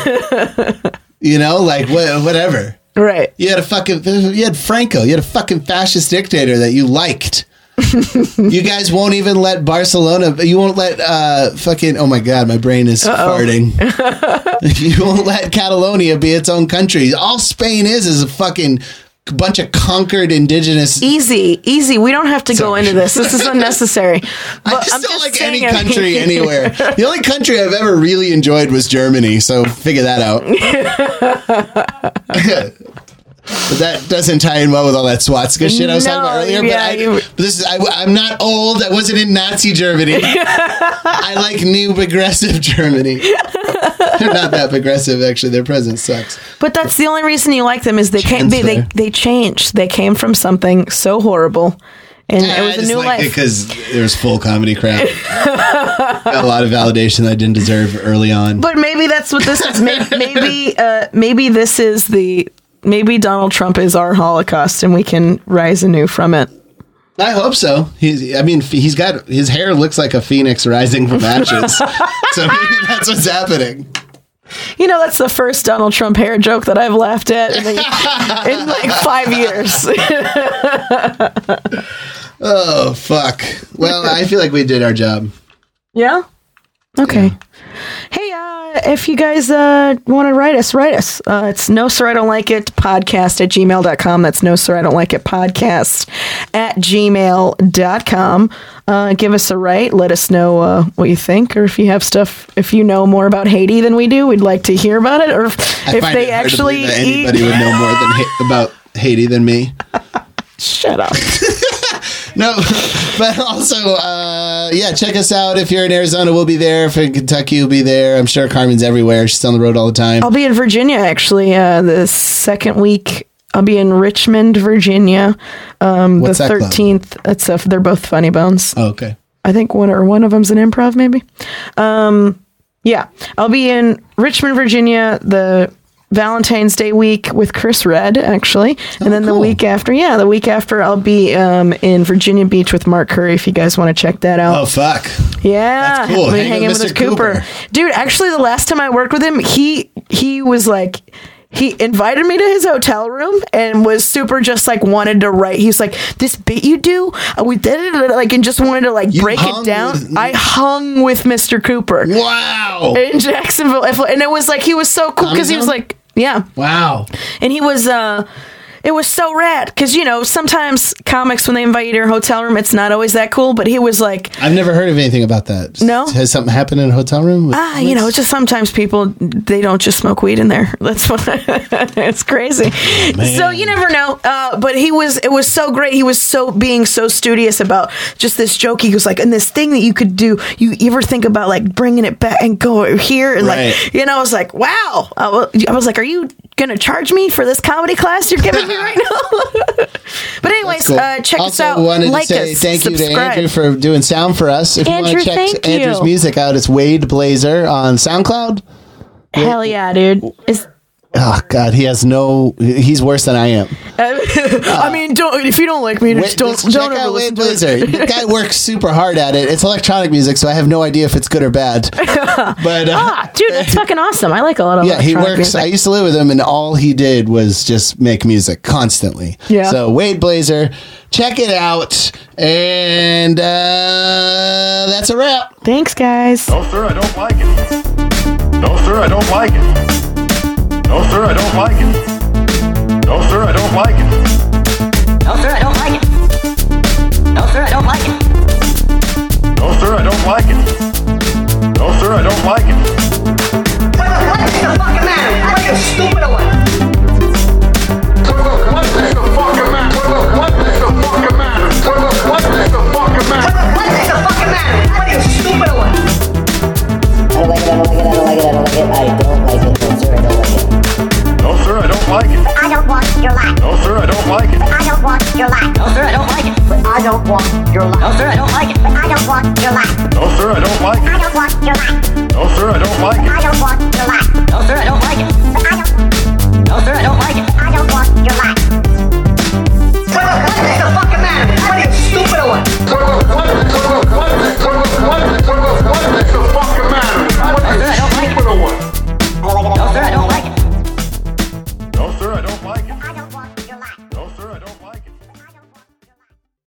You know? Like, wh- whatever. Right. You had a fucking, you had Franco. You had a fucking fascist dictator that you liked. You guys won't even let Barcelona, you won't let uh, fucking, oh my God, my brain is Uh-oh. farting. You won't let Catalonia be its own country. All Spain is is a fucking bunch of conquered indigenous. Easy, easy. We don't have to Sorry. go into this. This is unnecessary. I just I'm don't just like any country anywhere. The only country I've ever really enjoyed was Germany, so figure that out. But that doesn't tie in well with all that swastika shit I was no, talking about earlier. Yeah, but I, you... but this is I, I'm not old. I wasn't in Nazi Germany. I like new progressive Germany. They're not that progressive, actually. Their president sucks. But that's the only reason you like them is they came, they, they they changed. They came from something so horrible. And yeah, it was I a new life. Because there was full comedy crap. Got a lot of validation that I didn't deserve early on. But maybe that's what this is. Maybe maybe, uh, maybe this is the... Maybe Donald Trump is our Holocaust and we can rise anew from it. I hope so. He's, I mean, he's got, his hair looks like a phoenix rising from ashes. So maybe that's what's happening. You know, that's the first Donald Trump hair joke that I've laughed at in, the, in like five years. Oh, fuck. Well, I feel like we did our job. Yeah? Okay. Yeah. Hey, uh, if you guys uh, want to write us, write us. Uh, it's no sir, I don't like it podcast at gmail dot com. That's no sir, I don't like it podcast at gmail dot com. Uh, give us a write. Let us know uh, what you think, or if you have stuff, if you know more about Haiti than we do, we'd like to hear about it. Or if, I if find they it hard actually to believe that eat. anybody would know more than ha- about Haiti than me. Shut up. No, but also, uh, yeah, check us out. If you're in Arizona, we'll be there. If you're in Kentucky, we'll be there. I'm sure Carmen's everywhere. She's on the road all the time. I'll be in Virginia, actually, uh, the second week. I'll be in Richmond, Virginia, um, the What's that club? thirteenth. That's a, they're both Funny Bones. Oh, okay. I think one or one of them's an improv, maybe. Um, yeah, I'll be in Richmond, Virginia, the Valentine's Day week with Chris Red, actually, and Oh, then cool. the week after, yeah, the week after, I'll be um, in Virginia Beach with Mark Curry. If you guys want to check that out. Oh, fuck. Yeah, That's cool. I'll be Hang hanging with with Mister Mister Cooper. Cooper. Dude. Actually, the last time I worked with him, he he was like. He invited me to his hotel room and was super just like wanted to write. He's like, this bit you do, uh, we did it like, and just wanted to like You break hung it down. with- I hung with Mister Cooper Wow. in Jacksonville, and it was like he was so cool because he was Comedy like, yeah, Wow. and he was. uh It was so rad because, you know, sometimes comics, when they invite you to your hotel room, it's not always that cool. But he was like, I've never heard of anything about that. No? Has something happened in a hotel room? with ah, you know, comics? it's just sometimes people, they don't just smoke weed in there. That's what it's crazy. man. So you never know. Uh, but he was, it was so great. He was so being so studious about just this joke. He was like, and this thing that you could do, you, you ever think about like bringing it back and go here? And Right. like, you know, I was like, wow. I wa- I was like, are you going to charge me for this comedy class you're giving me right now? But anyways, That's cool. uh, check also, us out. wanted Like to say us. thank you to subscribe. Andrew for doing sound for us. If Andrew, you want to check thank Andrew's you. music out, it's Wade Blazer on SoundCloud. Hell yeah, dude. Is Oh God, he has no. He's worse than I am. I mean, don't if you don't like me, Wait, just don't just don't check ever out listen Wade to it. Blazer. The guy works super hard at it. It's electronic music, so I have no idea if it's good or bad. But uh, Ah, dude, that's fucking awesome. I like a lot of yeah, he electronic works. music. I used to live with him, and all he did was just make music constantly. Yeah. So Wade Blazer, check it out, and uh, that's a wrap. Thanks, guys. No, sir, I don't like it. No, sir, I don't like it. No, sir, I don't like it. No, sir, I don't like it. No, sir, I don't like it. No, sir, I don't like it. No, sir, I don't like it. No, sir, I don't like it. What, what is the fucking matter? What are you stupid or what? What is the fucking matter? What is the fucking matter? What is the fucking matter? What, what is the fucking matter? What are you stupid or what? I don't like it, I don't like it, I don't like it, I don't like it, I don't like it. No, sir, I don't like it. No, sir, I don't like it. I don't want your life. No, sir, I don't like it. I don't want your life. No, sir, I don't like it. I don't want your life. No, sir, I don't like it. I don't want your life. No, sir, I don't like it. I don't want your life.